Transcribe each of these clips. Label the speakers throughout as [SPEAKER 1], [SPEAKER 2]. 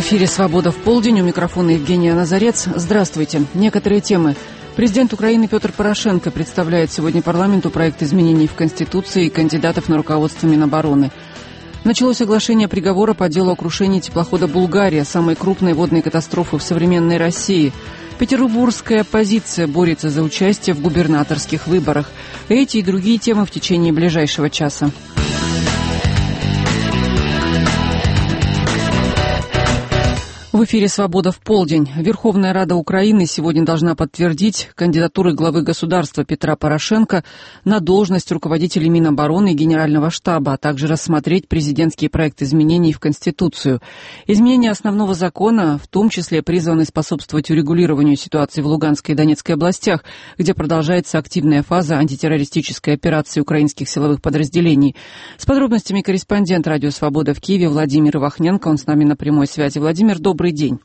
[SPEAKER 1] эфире «Свобода в полдень». У микрофона Евгения Назарец. Здравствуйте. Некоторые темы. Президент Украины Петр Порошенко представляет сегодня парламенту проект изменений в Конституции и кандидатов на руководство Минобороны. Началось оглашение приговора по делу о крушении теплохода «Булгария», самой крупной водной катастрофы в современной России. Петербургская оппозиция борется за участие в губернаторских выборах. Эти и другие темы в течение ближайшего часа. В эфире «Свобода в полдень». Верховная Рада Украины сегодня должна подтвердить кандидатуры главы государства Петра Порошенко на должность руководителя Минобороны и Генерального штаба, а также рассмотреть президентский проект изменений в Конституцию. Изменения основного закона, в том числе, призваны способствовать урегулированию ситуации в Луганской и Донецкой областях, где продолжается активная фаза антитеррористической операции украинских силовых подразделений. С подробностями корреспондент «Радио Свобода» в Киеве Владимир Ивахненко. Он с нами на прямой связи. Владимир, добрый день.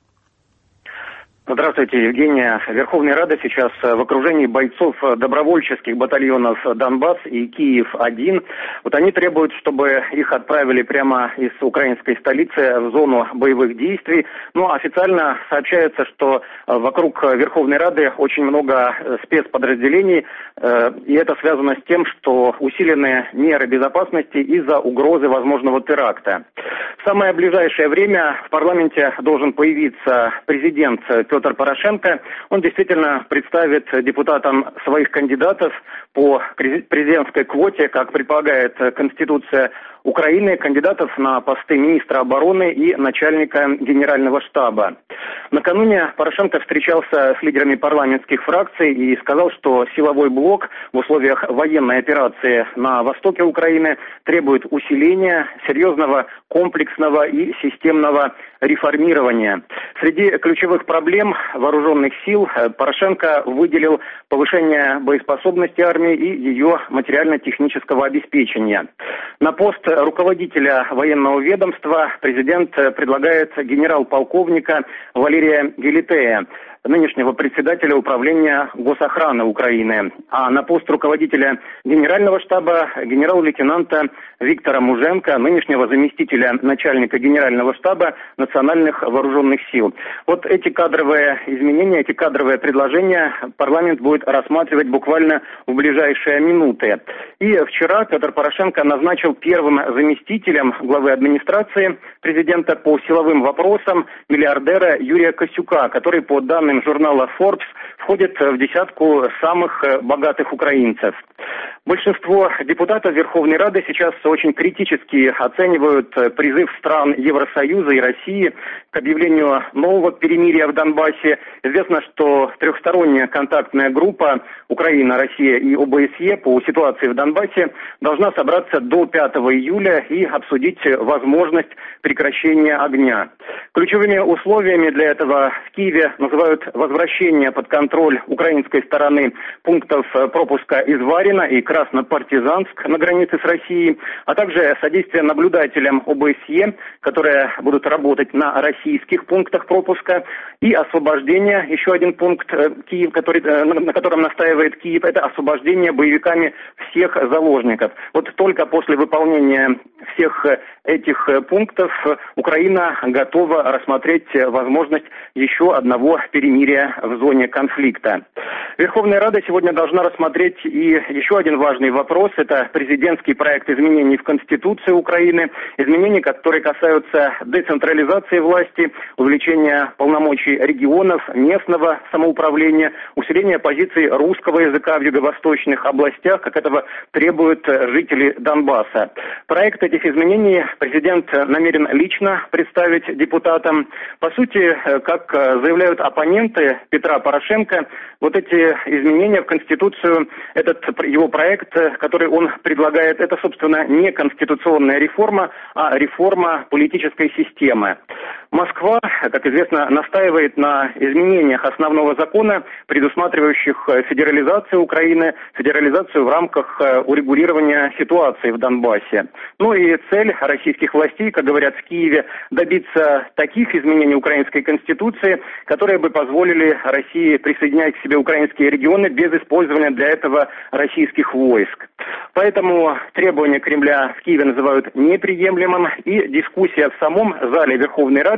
[SPEAKER 2] Здравствуйте, Евгения. Верховная Рада сейчас в окружении бойцов добровольческих батальонов «Донбасс» и «Киев-1». Вот они требуют, чтобы их отправили прямо из украинской столицы в зону боевых действий. Но официально сообщается, что вокруг Верховной Рады очень много спецподразделений, и это связано с тем, что усилены меры безопасности из-за угрозы возможного теракта. В самое ближайшее время в парламенте должен появиться президент Петр Порошенко. Он действительно представит депутатам своих кандидатов по президентской квоте, как предполагает Конституция Украины, кандидатов на посты министра обороны и начальника генерального штаба. Накануне Порошенко встречался с лидерами парламентских фракций и сказал, что силовой блок в условиях военной операции на востоке Украины требует усиления, серьезного комплексного и системного реформирования. Среди ключевых проблем вооруженных сил Порошенко выделил повышение боеспособности армии и ее материально-технического обеспечения. На пост руководителя военного ведомства президент предлагает генерал-полковника Валерия Гелитея, нынешнего председателя управления госохраны Украины, а на пост руководителя генерального штаба генерал-лейтенанта Виктора Муженко, нынешнего заместителя начальника генерального штаба национальных вооруженных сил. Вот эти кадровые изменения, эти кадровые предложения парламент будет рассматривать буквально в ближайшие минуты. И вчера Петр Порошенко назначил первым заместителем главы администрации президента по силовым вопросам миллиардера Юрия Косюка, который, по данным журнала Forbes, входит в десятку самых богатых украинцев. Большинство депутатов Верховной Рады сейчас очень критически оценивают призыв стран Евросоюза и России к объявлению нового перемирия в Донбассе. Известно, что трехсторонняя контактная группа Украина, Россия и ОБСЕ по ситуации в Донбассе должна собраться до 5 июля и обсудить возможность прекращения огня. Ключевыми условиями для этого в Киеве называют возвращение под контроль украинской стороны пунктов пропуска из Варина и Краснопартизанск на границе с Россией, а также содействие наблюдателям ОБСЕ, которые будут работать на российских пунктах пропуска, и освобождение, еще один пункт, Киев, на котором настаивает Киев, это освобождение боевиками всех заложников. Вот только после выполнения всех этих пунктов Украина готова рассмотреть возможность еще одного перемирия в зоне конфликта. Верховная Рада сегодня должна рассмотреть и еще один важный вопрос. Это президентский проект изменений в Конституции Украины. Изменений, которые касаются децентрализации власти, увеличения полномочий регионов, местного самоуправления, усиления позиций русского языка в юго-восточных областях, как этого требуют жители Донбасса. Проект этих изменений президент намерен лично представить депутатам. По сути, как заявляют оппоненты Петра Порошенко, вот эти изменения в Конституцию, этот его проект, который он предлагает, это, собственно, не конституционная реформа, а реформа политической системы. Москва, как известно, настаивает на изменениях основного закона, предусматривающих федерализацию Украины, федерализацию в рамках урегулирования ситуации в Донбассе. Ну и цель российских властей, как говорят в Киеве, добиться таких изменений украинской конституции, которые бы позволили России присоединять к себе украинские регионы без использования для этого российских войск. Поэтому требования Кремля в Киеве называют неприемлемым, и дискуссия в самом зале Верховной Рады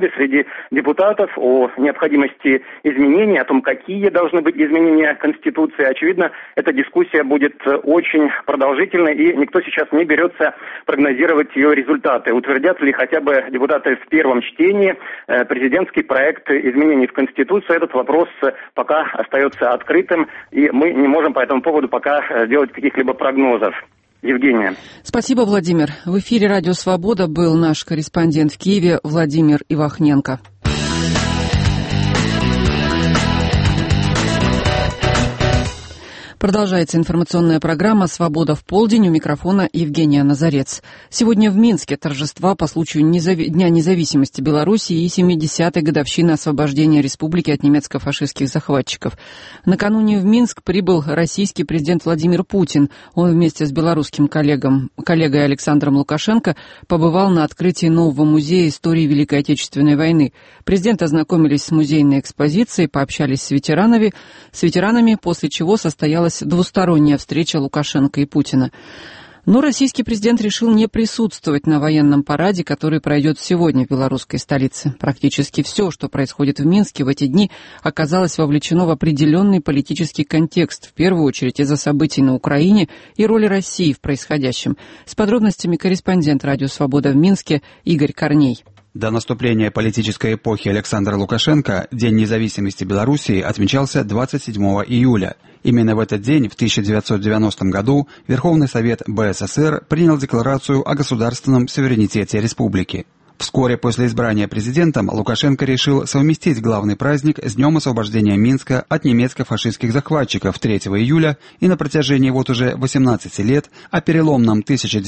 [SPEAKER 2] споры среди депутатов о необходимости изменений, о том, какие должны быть изменения Конституции. Очевидно, эта дискуссия будет очень продолжительной, и никто сейчас не берется прогнозировать ее результаты. Утвердят ли хотя бы депутаты в первом чтении президентский проект изменений в Конституцию, этот вопрос пока остается открытым, и мы не можем по этому поводу пока делать каких-либо прогнозов. Евгения.
[SPEAKER 1] Спасибо, Владимир. В эфире «Радио Свобода» был наш корреспондент в Киеве Владимир Ивахненко. Продолжается информационная программа «Свобода в полдень». У микрофона Евгения Назарец. Сегодня в Минске торжества по случаю Дня независимости Белоруссии и 70-й годовщины освобождения республики от немецко-фашистских захватчиков. Накануне в Минск прибыл российский президент Владимир Путин. Он вместе с белорусским коллегой Александром Лукашенко побывал на открытии нового музея истории Великой Отечественной войны. Президенты ознакомились с музейной экспозицией, пообщались с ветеранами, после чего состоялась двусторонняя встреча Лукашенко и Путина. Но российский президент решил не присутствовать на военном параде, который пройдет сегодня в белорусской столице. Практически все, что происходит в Минске в эти дни, оказалось вовлечено в определенный политический контекст, в первую очередь из-за событий на Украине и роли России в происходящем. С подробностями корреспондент «Радио Свобода» в Минске Игорь Корней.
[SPEAKER 3] До наступления политической эпохи Александра Лукашенко День независимости Белоруссии отмечался 27 июля. Именно в этот день, в 1990 году, Верховный Совет БССР принял декларацию о государственном суверенитете республики. Вскоре после избрания президентом Лукашенко решил совместить главный праздник с Днем освобождения Минска от немецко-фашистских захватчиков 3 июля, и на протяжении вот уже 18 лет о переломном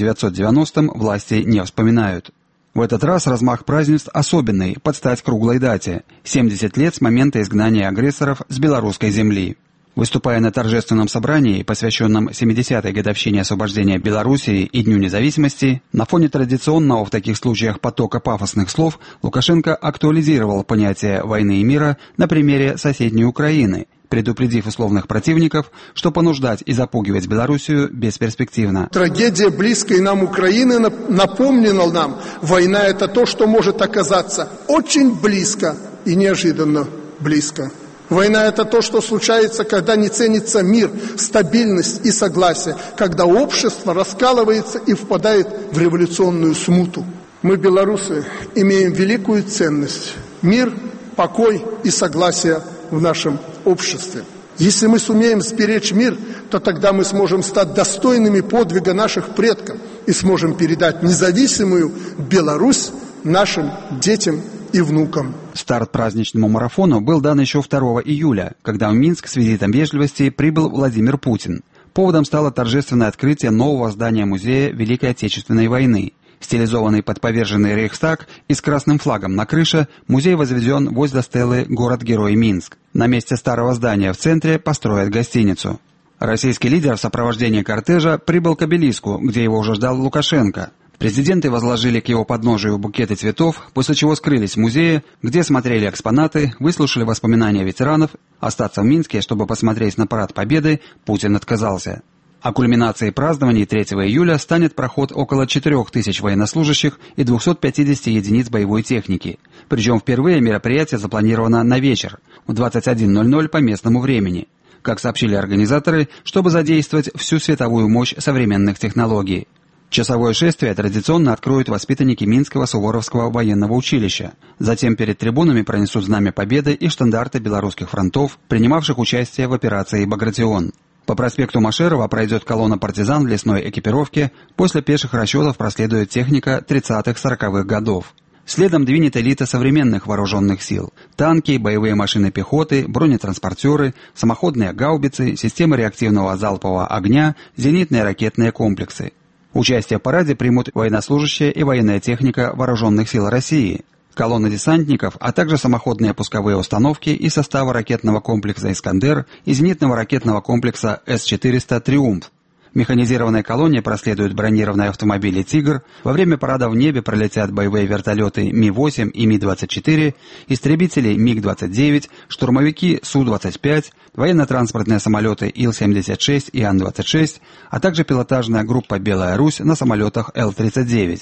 [SPEAKER 3] 1990-м власти не вспоминают. В этот раз размах празднеств особенный, под стать круглой дате – 70 лет с момента изгнания агрессоров с белорусской земли. Выступая на торжественном собрании, посвященном 70-й годовщине освобождения Белоруссии и Дню независимости, на фоне традиционного в таких случаях потока пафосных слов, Лукашенко актуализировал понятие войны и мира на примере соседней Украины, предупредив условных противников, что понуждать и запугивать Белоруссию бесперспективно.
[SPEAKER 4] Трагедия близкой нам Украины напомнила нам, война – это то, что может оказаться очень близко и неожиданно близко. Война – это то, что случается, когда не ценится мир, стабильность и согласие, когда общество раскалывается и впадает в революционную смуту. Мы, белорусы, имеем великую ценность – мир, покой и согласие в нашем обществе. Если мы сумеем сберечь мир, то тогда мы сможем стать достойными подвига наших предков и сможем передать независимую Беларусь нашим детям и внукам.
[SPEAKER 3] Старт праздничному марафону был дан еще 2 июля, когда в Минск с визитом вежливости прибыл Владимир Путин. Поводом стало торжественное открытие нового здания музея Великой Отечественной войны. Стилизованный под поверженный Рейхстаг и с красным флагом на крыше, музей возведен возле стелы «Город-герой Минск». На месте старого здания в центре построят гостиницу. Российский лидер в сопровождении кортежа прибыл к обелиску, где его уже ждал Лукашенко. Президенты возложили к его подножию букеты цветов, после чего скрылись в музее, где смотрели экспонаты, выслушали воспоминания ветеранов. Остаться в Минске, чтобы посмотреть на парад Победы, Путин отказался. А кульминацией празднований 3 июля станет проход около 4000 военнослужащих и 250 единиц боевой техники. Причем впервые мероприятие запланировано на вечер, в 21:00 по местному времени. Как сообщили организаторы, чтобы задействовать всю световую мощь современных технологий. Часовое шествие традиционно откроют воспитанники Минского Суворовского военного училища. Затем перед трибунами пронесут знамя Победы и штандарты белорусских фронтов, принимавших участие в операции «Багратион». По проспекту Машерова пройдет колонна партизан в лесной экипировке, после пеших расчетов проследует техника 30-40-х годов. Следом двинет элита современных вооруженных сил – танки, боевые машины пехоты, бронетранспортеры, самоходные гаубицы, системы реактивного залпового огня, зенитные ракетные комплексы. Участие в параде примут военнослужащие и военная техника вооруженных сил России, колонны десантников, а также самоходные пусковые установки из состава ракетного комплекса «Искандер» и зенитного ракетного комплекса С-400 «Триумф». В механизированной колонне проследуют бронированные автомобили «Тигр», во время парада в небе пролетят боевые вертолеты Ми-8 и Ми-24, истребители МиГ-29, штурмовики Су-25, военно-транспортные самолеты Ил-76 и Ан-26, а также пилотажная группа «Белая Русь» на самолетах Л-39.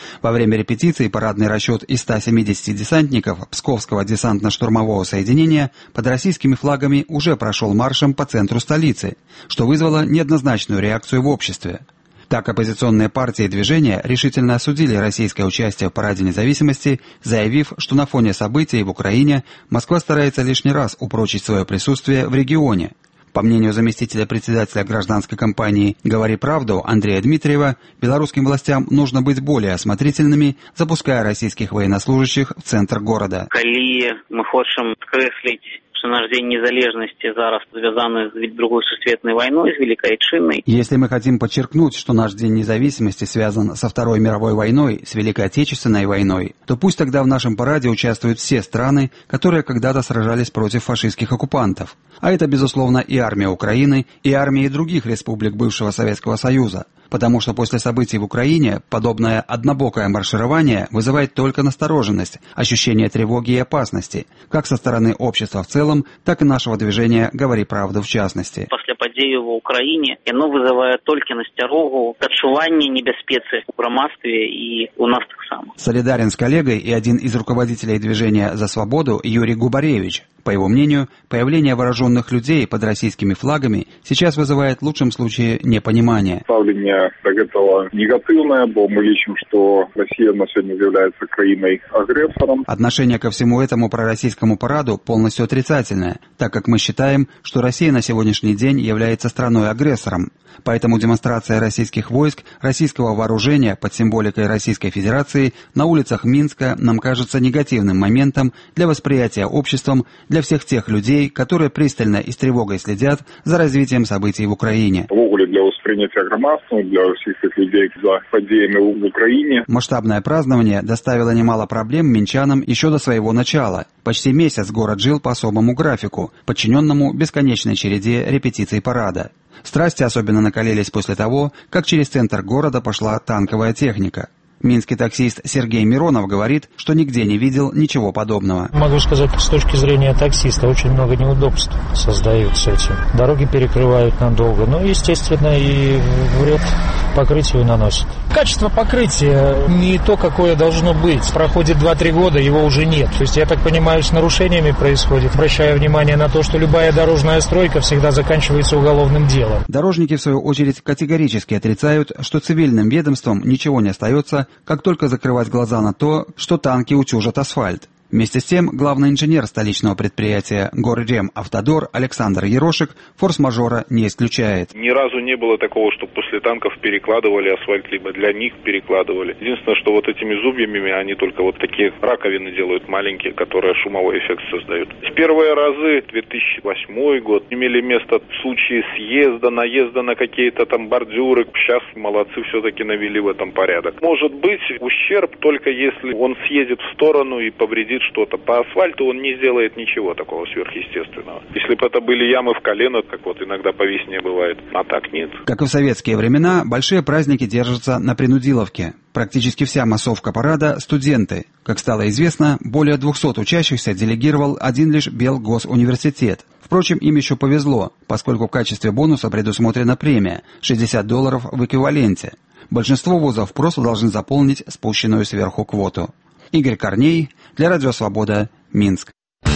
[SPEAKER 3] Во время репетиции парадный расчет из 170 десантников Псковского десантно-штурмового соединения под российскими флагами уже прошел маршем по центру столицы, что вызвало неоднозначную реакцию в обществе. Так, оппозиционные партии и движения решительно осудили российское участие в Параде независимости, заявив, что на фоне событий в Украине Москва старается лишний раз упрочить свое присутствие в регионе. По мнению заместителя председателя гражданской кампании «Говори правду» Андрея Дмитриева, белорусским властям нужно быть более осмотрительными, запуская российских военнослужащих в центр города.
[SPEAKER 5] Коли мы хотим скреслить, что наш День незалежности зараз связан с другой сусветной войной, с Великой Отечественной.
[SPEAKER 3] Если мы хотим подчеркнуть, что наш День независимости связан со Второй мировой войной, с Великой Отечественной войной, то пусть тогда в нашем параде участвуют все страны, которые когда-то сражались против фашистских оккупантов. А это, безусловно, и армия Украины, и армии других республик бывшего Советского Союза. Потому что после событий в Украине подобное однобокое марширование вызывает только настороженность, ощущение тревоги и опасности, как со стороны общества в целом, так и нашего движения «Говори правду» в частности.
[SPEAKER 5] После подій в Україні воно визиває тільки насторогу, відчування небезпеки в громадстві і у нас так само.
[SPEAKER 3] Солидарен с коллегой и один из руководителей движения «За свободу» Юрий Губаревич. По его мнению, появление вооруженных людей под российскими флагами сейчас вызывает в лучшем случае непонимание.
[SPEAKER 6] Ставление этого негативное, бо мы лечим, что Россия на сегодня является краиной-агрессором.
[SPEAKER 3] Отношение ко всему этому пророссийскому параду полностью отрицательное, так как мы считаем, что Россия на сегодняшний день является страной-агрессором. Поэтому демонстрация российских войск, российского вооружения под символикой Российской Федерации на улицах Минска нам кажется негативным моментом для восприятия обществом для всех тех людей, которые пристально и с тревогой следят за развитием событий в Украине.
[SPEAKER 6] Для воспринятия громадства, для всех этих людей за подеями в Украине.
[SPEAKER 3] Масштабное празднование доставило немало проблем минчанам еще до своего начала. Почти месяц город жил по особому графику, подчиненному бесконечной череде репетиций парада. Страсти особенно накалились после того, как через центр города пошла танковая техника. Минский таксист Сергей Миронов говорит, что нигде не видел ничего подобного.
[SPEAKER 7] Могу сказать, с точки зрения таксиста, очень много неудобств создают с этим. Дороги перекрывают надолго, но, естественно, и вред покрытию наносит. Качество покрытия не то, какое должно быть. Проходит 2-3 года, его уже нет. То есть, я так понимаю, с нарушениями происходит. Обращаю внимание на то, что любая дорожная стройка всегда заканчивается уголовным делом.
[SPEAKER 3] Дорожники, в свою очередь, категорически отрицают, что цивильным ведомствам ничего не остается, как только закрывать глаза на то, что танки утюжат асфальт. Вместе с тем, главный инженер столичного предприятия «Горремавтодор» Александр Ерошек форс-мажора не исключает.
[SPEAKER 8] Ни разу не было такого, что после танков перекладывали асфальт, либо для них перекладывали. Единственное, что вот этими зубьями они только вот такие раковины делают маленькие, которые шумовой эффект создают. В первые разы, 2008 год, имели место случаи съезда, наезда на какие-то там бордюры. Сейчас молодцы все-таки навели в этом порядок. Может быть ущерб только если он съедет в сторону и повредит что-то. По асфальту он не сделает ничего такого сверхъестественного. Если бы это были ямы в колено, как вот иногда по весне бывает, а так нет.
[SPEAKER 3] Как и в советские времена, большие праздники держатся на принудиловке. Практически вся массовка парада – студенты. Как стало известно, более 200 учащихся делегировал один лишь Белгосуниверситет. Впрочем, им еще повезло, поскольку в качестве бонуса предусмотрена премия – $60 в эквиваленте. Большинство вузов просто должны заполнить спущенную сверху квоту. Игорь Корней, для Радио Свобода, Минск.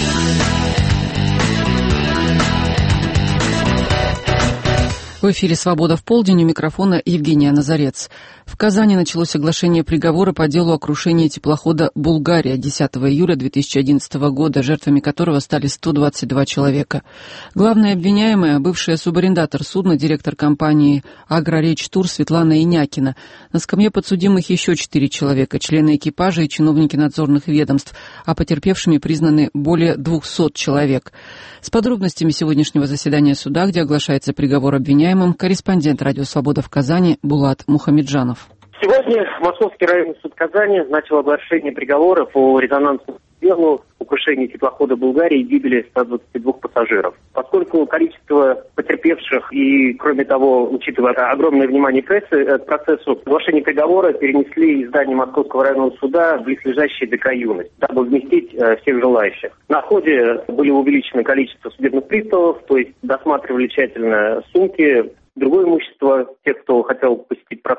[SPEAKER 1] В эфире «Свобода в полдень», у микрофона Евгения Назарец. В Казани началось оглашение приговора по делу о крушении теплохода «Булгария» 10 июля 2011 года, жертвами которого стали 122 человека. Главная обвиняемая – бывшая субарендатор судна, директор компании «Агроречь-Тур» Светлана Инякина. На скамье подсудимых еще 4 человека, члены экипажа и чиновники надзорных ведомств, а потерпевшими признаны более 200 человек. С подробностями сегодняшнего заседания суда, где оглашается приговор обвиняемым, корреспондент «Радио Свобода» в Казани Булат Мухамеджанов.
[SPEAKER 2] Сегодня Московский районный суд Казани начал оглашение приговора по резонансному делу о крушении теплохода «Булгария» и гибели 122 пассажиров. Поскольку количество потерпевших и, кроме того, учитывая огромное внимание прессы к процессу, оглашение приговора перенесли из здания Московского районного суда в близлежащий ДК «Юность», дабы вместить всех желающих. На ходе были увеличено количество судебных приставов, то есть досматривали тщательно сумки, другое имущество тех, кто хотел посетить процесс.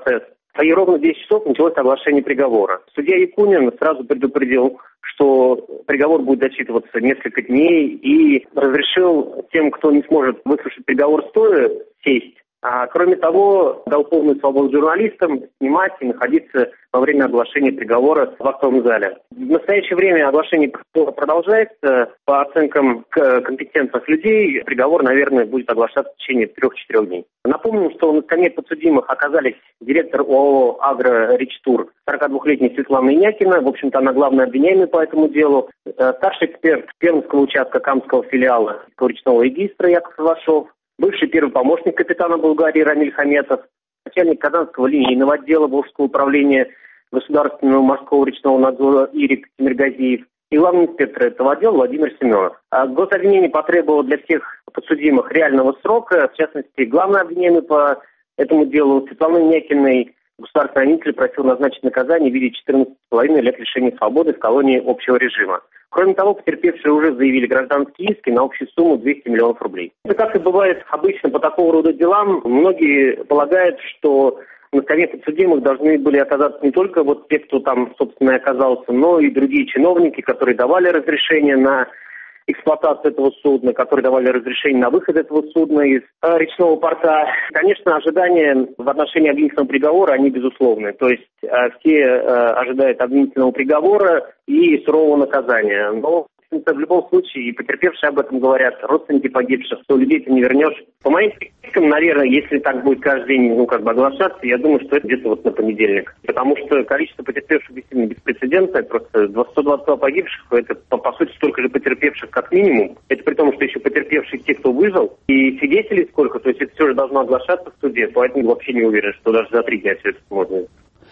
[SPEAKER 2] И ровно в 10 часов началось оглашение приговора. Судья Якунин сразу предупредил, что приговор будет зачитываться несколько дней, и разрешил тем, кто не сможет выслушать приговор стоя, сесть. А кроме того, дал полную свободу журналистам снимать и находиться во время оглашения приговора в актовом зале. В настоящее время оглашение продолжается. По оценкам компетентных людей, приговор, наверное, будет оглашаться в течение 3-4 дней. Напомним, что на скамье подсудимых оказались директор ОАО «Агро-Ричтур» 42-летняя Светлана Инякина. В общем-то, она главный обвиняемый по этому делу. Старший эксперт Пермского участка Камского филиала речного регистра Яков Ивашов. Бывший первый помощник капитана Болгарии Рамиль Хаметов, начальник Казанского линейного отдела Волжского управления Государственного морского речного надзора Ирик Тимиргазиев и главный инспектор этого отдела Владимир Семенов. Гособвинение потребовало для всех подсудимых реального срока. В частности, главный обвиняемый по этому делу Светланы Инякиной государственный обвинитель просил назначить наказание в виде 14,5 лет лишения свободы в колонии общего режима. Кроме того, потерпевшие уже заявили гражданские иски на общую сумму 200 миллионов рублей. Как и бывает обычно по такого рода делам, многие полагают, что на скамье подсудимых должны были оказаться не только вот те, кто там, собственно, и оказался, но и другие чиновники, которые давали разрешение на эксплуатацию этого судна, которые давали разрешение на выход этого судна из речного порта. Конечно, ожидания в отношении обвинительного приговора, они безусловны. То есть все ожидают обвинительного приговора и сурового наказания. Но в любом случае, и потерпевшие об этом говорят, родственники погибших, что людей ты не вернешь. По моим прикидкам, наверное, если так будет каждый день, оглашаться, я думаю, что это где-то вот на понедельник. Потому что количество потерпевших действительно беспрецедентное, просто 122 погибших, это по сути столько же потерпевших как минимум. Это при том, что еще потерпевшие те, кто выжил, и свидетелей сколько, то есть это все же должно оглашаться в суде, поэтому вообще не уверен, что даже за 3 дня все это можно.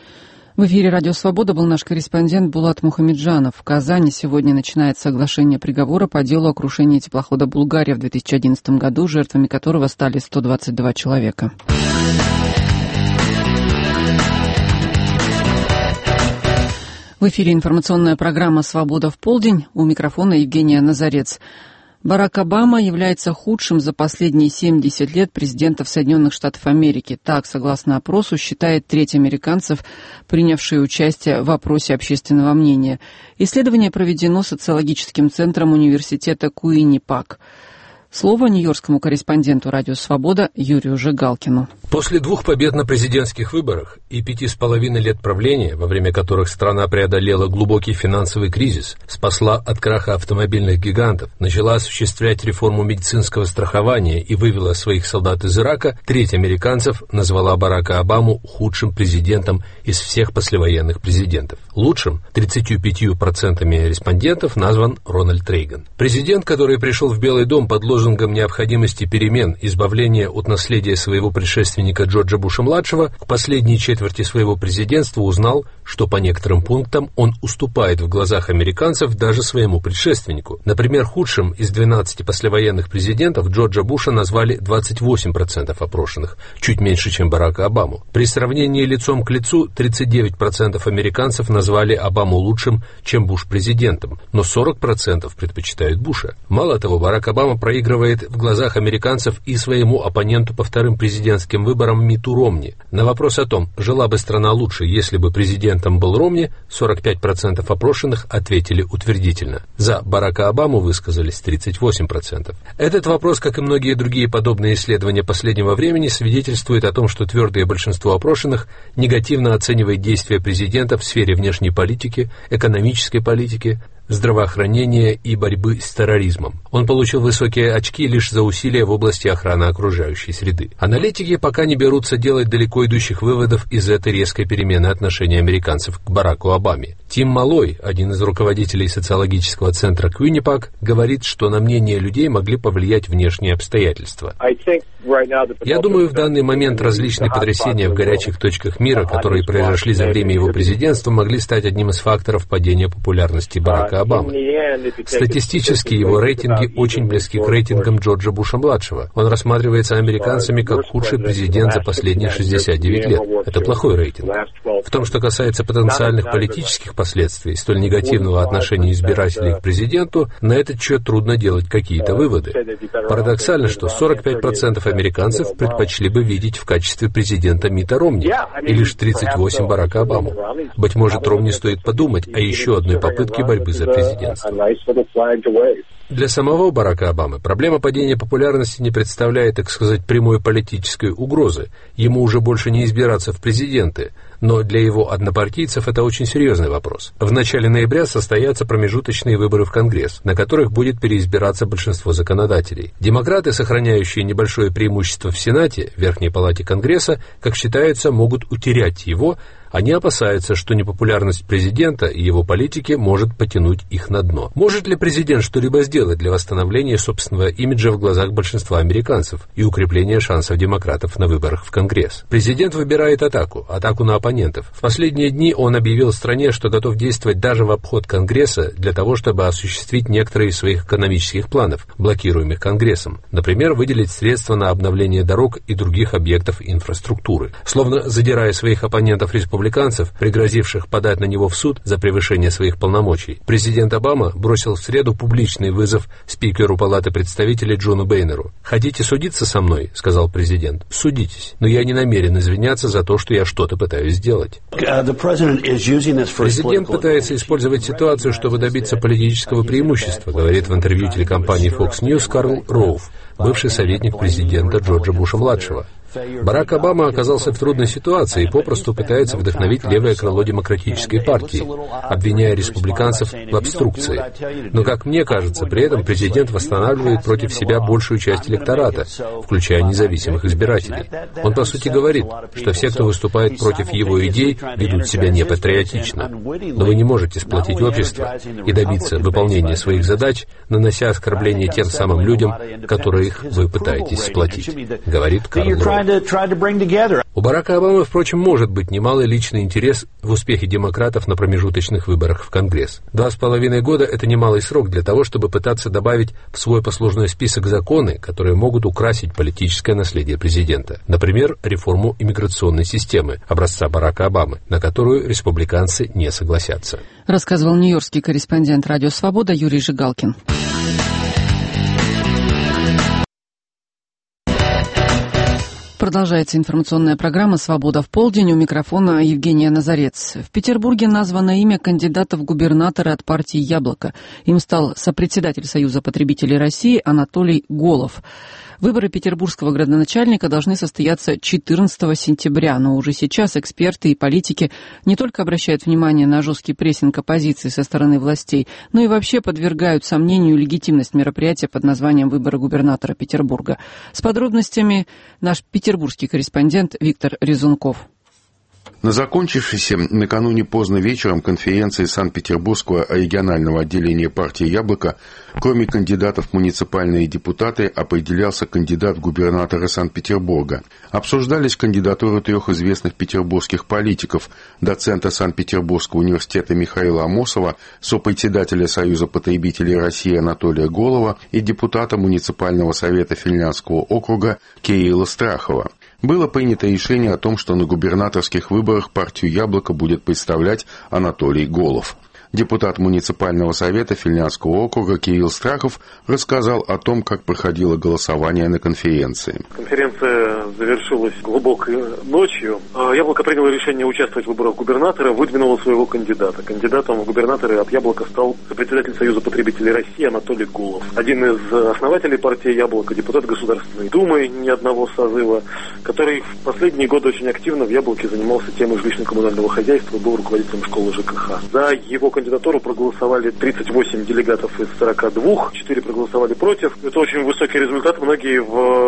[SPEAKER 1] В эфире «Радио Свобода» был наш корреспондент Булат Мухамеджанов. В Казани сегодня начинается оглашение приговора по делу о крушении теплохода «Булгария» в 2011 году, жертвами которого стали 122 человека. В эфире информационная программа «Свобода в полдень». У микрофона Евгения Назарец. Барак Обама является худшим за последние 70 лет президентов Соединенных Штатов Америки. Так, согласно опросу, считает треть американцев, принявшие участие в опросе общественного мнения. Исследование проведено социологическим центром университета Куиннипак. Слово нью-йоркскому корреспонденту «Радио Свобода» Юрию Жигалкину.
[SPEAKER 9] После 2 побед на президентских выборах и 5,5 лет правления, во время которых страна преодолела глубокий финансовый кризис, спасла от краха автомобильных гигантов, начала осуществлять реформу медицинского страхования и вывела своих солдат из Ирака, треть американцев назвала Барака Обаму худшим президентом из всех послевоенных президентов. Лучшим 35% респондентов назван Рональд Рейган. Президент, который пришел в Белый дом под лозунгом необходимости перемен, избавления от наследия своего предшественника Джорджа Буша-младшего, к последней четверти своего президентства узнал, что по некоторым пунктам он уступает в глазах американцев даже своему предшественнику. Например, худшим из 12 послевоенных президентов Джорджа Буша назвали 28% опрошенных, чуть меньше, чем Барака Обаму. При сравнении лицом к лицу 39% американцев назвали Обаму лучшим, чем Буш президентом, но 40% предпочитают Буша. Мало того, Барак Обама проигрывает в глазах американцев и своему оппоненту по вторым президентским выборам Митту Ромни. На вопрос о том, жила бы страна лучше, если бы президентом был Ромни, 45% опрошенных ответили утвердительно. За Барака Обаму высказались 38%. Этот вопрос, как и многие другие подобные исследования последнего времени, свидетельствует о том, что твердое большинство опрошенных негативно оценивает действия президента в сфере внешней политики, экономической политики, здравоохранения и борьбы с терроризмом. Он получил высокие очки лишь за усилия в области охраны окружающей среды. Аналитики пока не берутся делать далеко идущих выводов из этой резкой перемены отношения американцев к Бараку Обаме. Тим Малой, один из руководителей социологического центра Куиннипак, говорит, что на мнение людей могли повлиять внешние обстоятельства. Я думаю, в данный момент различные потрясения в горячих точках мира, которые произошли за время его президентства, могли стать одним из факторов падения популярности Барака Обамы. Статистически его рейтинги очень близки к рейтингам Джорджа Буша-младшего. Он рассматривается американцами как худший президент за последние 69 лет. Это плохой рейтинг. В том, что касается потенциальных политических последствий столь негативного отношения избирателей к президенту, на этот счет трудно делать какие-то выводы. Парадоксально, что 45% американцев предпочли бы видеть в качестве президента Митта Ромни и лишь 38 Барака Обаму. Быть может, Ромни стоит подумать о еще одной попытке борьбы за президентство. Для самого Барака Обамы проблема падения популярности не представляет, так сказать, прямой политической угрозы. Ему уже больше не избираться в президенты. Но для его однопартийцев это очень серьезный вопрос. В начале ноября состоятся промежуточные выборы в Конгресс, на которых будет переизбираться большинство законодателей. Демократы, сохраняющие небольшое преимущество в Сенате, Верхней Палате Конгресса, как считается, могут утерять его. Они опасаются, что непопулярность президента и его политики может потянуть их на дно. Может ли президент что-либо сделать для восстановления собственного имиджа в глазах большинства американцев и укрепления шансов демократов на выборах в Конгресс? Президент выбирает атаку на оппонентов. В последние дни он объявил стране, что готов действовать даже в обход Конгресса для того, чтобы осуществить некоторые из своих экономических планов, блокируемых Конгрессом. Например, выделить средства на обновление дорог и других объектов инфраструктуры. Словно задирая своих оппонентов-республиканцев, пригрозивших подать на него в суд за превышение своих полномочий, президент Обама бросил в среду публичный вызов спикеру Палаты представителей Джону Бейнеру. «Хотите судиться со мной?» — сказал президент. «Судитесь, но я не намерен извиняться за то, что я что-то пытаюсь сделать». Президент пытается использовать ситуацию, чтобы добиться политического преимущества, говорит в интервью телекомпании Fox News Карл Роув, бывший советник президента Джорджа Буша-младшего. Барак Обама оказался в трудной ситуации и попросту пытается вдохновить левое крыло демократической партии, обвиняя республиканцев в обструкции. Но, как мне кажется, при этом президент восстанавливает против себя большую часть электората, включая независимых избирателей. Он, по сути, говорит, что все, кто выступает против его идей, ведут себя непатриотично. Но вы не можете сплотить общество и добиться выполнения своих задач, нанося оскорбления тем самым людям, которых вы пытаетесь сплотить, говорит Карл Роув. У Барака Обамы, впрочем, может быть немалый личный интерес в успехе демократов на промежуточных выборах в Конгресс. 2,5 года – это немалый срок для того, чтобы пытаться добавить в свой послужной список законы, которые могут украсить политическое наследие президента. Например, реформу иммиграционной системы образца Барака Обамы, на которую республиканцы не согласятся.
[SPEAKER 1] Рассказывал нью-йоркский корреспондент «Радио Свобода» Юрий Жигалкин. Продолжается информационная программа «Свобода в полдень». У микрофона Евгения Назарец. В Петербурге названо имя кандидата в губернаторы от партии «Яблоко». Им стал сопредседатель Союза потребителей России Анатолий Голов. Выборы петербургского градоначальника должны состояться 14 сентября, но уже сейчас эксперты и политики не только обращают внимание на жесткий прессинг оппозиции со стороны властей, но и вообще подвергают сомнению легитимность мероприятия под названием «Выборы губернатора Петербурга». С подробностями наш петербургский корреспондент Виктор Резунков.
[SPEAKER 10] На закончившейся накануне поздно вечером конференции Санкт-Петербургского регионального отделения партии «Яблоко», кроме кандидатов в муниципальные депутаты, определялся кандидат в губернаторы Санкт-Петербурга. Обсуждались кандидатуры 3 известных петербургских политиков: доцента Санкт-Петербургского университета Михаила Амосова, сопредседателя Союза потребителей России Анатолия Голова и депутата муниципального совета Финляндского округа Кирилла Страхова. Было принято решение о том, что на губернаторских выборах партию «Яблоко» будет представлять Анатолий Голов. Депутат муниципального совета Финляндского округа Кирилл Страхов рассказал о том, как проходило голосование на конференции.
[SPEAKER 11] Конференция завершилась глубокой ночью. «Яблоко» приняло решение участвовать в выборах губернатора, выдвинуло своего кандидата. Кандидатом в губернаторы от «Яблока» стал председатель Союза потребителей России Анатолий Голов. Один из основателей партии «Яблоко», депутат Государственной Думы ни одного созыва, который в последние годы очень активно в «Яблоке» занимался темой жилищно-коммунального хозяйства, был руководителем школы ЖКХ. За его кандидатуру проголосовали 38 делегатов из 42, 4 проголосовали против. Это очень высокий результат. Многие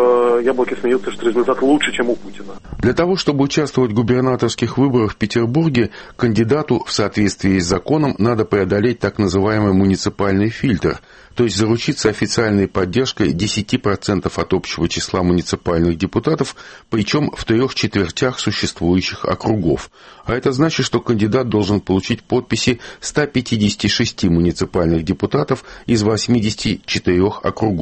[SPEAKER 11] в «Яблоке» смеются, что результат лучше, чем у Путина.
[SPEAKER 10] Для того, чтобы участвовать в губернаторских выборах в Петербурге, кандидату в соответствии с законом надо преодолеть так называемый муниципальный фильтр, то есть заручиться официальной поддержкой 10% от общего числа муниципальных депутатов, причем в 3/4 существующих округов. А это значит, что кандидат должен получить подписи 156 муниципальных депутатов из 84 округов.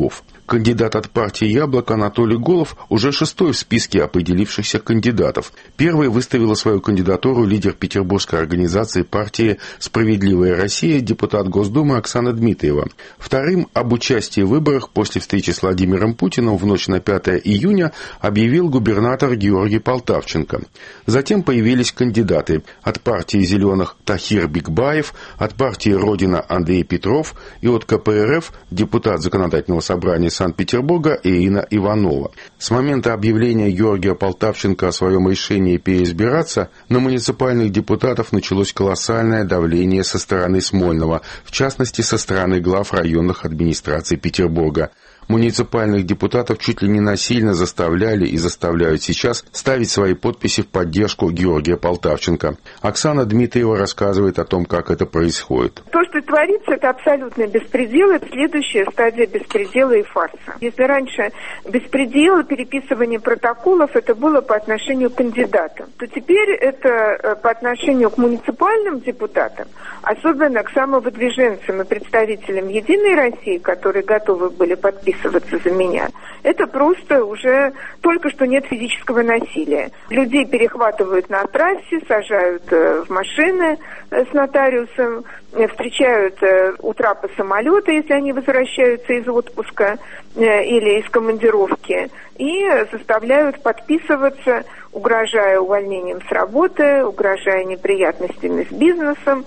[SPEAKER 10] Кандидат от партии «Яблоко» Анатолий Голов уже 6-й в списке определившихся кандидатов. Первой выставила свою кандидатуру лидер петербургской организации партии «Справедливая Россия» депутат Госдумы Оксана Дмитриева. Вторым об участии в выборах после встречи с Владимиром Путиным в ночь на 5 июня объявил губернатор Георгий Полтавченко. Затем появились кандидаты от партии «Зеленых» Тахир Бикбаев, от партии «Родина» Андрей Петров и от КПРФ депутат Законодательного собрания Санкт-Петербурга Ирина Иванова. С момента объявления Георгия Полтавченко о своем решении переизбираться на муниципальных депутатов началось колоссальное давление со стороны Смольного, в частности со стороны глав районных администраций Петербурга. Муниципальных депутатов чуть ли не насильно заставляли и заставляют сейчас ставить свои подписи в поддержку Георгия Полтавченко. Оксана Дмитриева рассказывает о том, как это происходит.
[SPEAKER 12] То, что творится, это абсолютный беспредел, это следующая стадия беспредела и фарса. Если раньше беспредел, переписывание протоколов, это было по отношению к кандидатам, то теперь это по отношению к муниципальным депутатам, особенно к самовыдвиженцам и представителям «Единой России», которые готовы были подписываться за меня, это просто уже только что нет физического насилия. Людей перехватывают на трассе, сажают в машины с нотариусом, встречают у трапа самолета, если они возвращаются из отпуска или из командировки, и заставляют подписываться, угрожая увольнением с работы, угрожая неприятностями с бизнесом,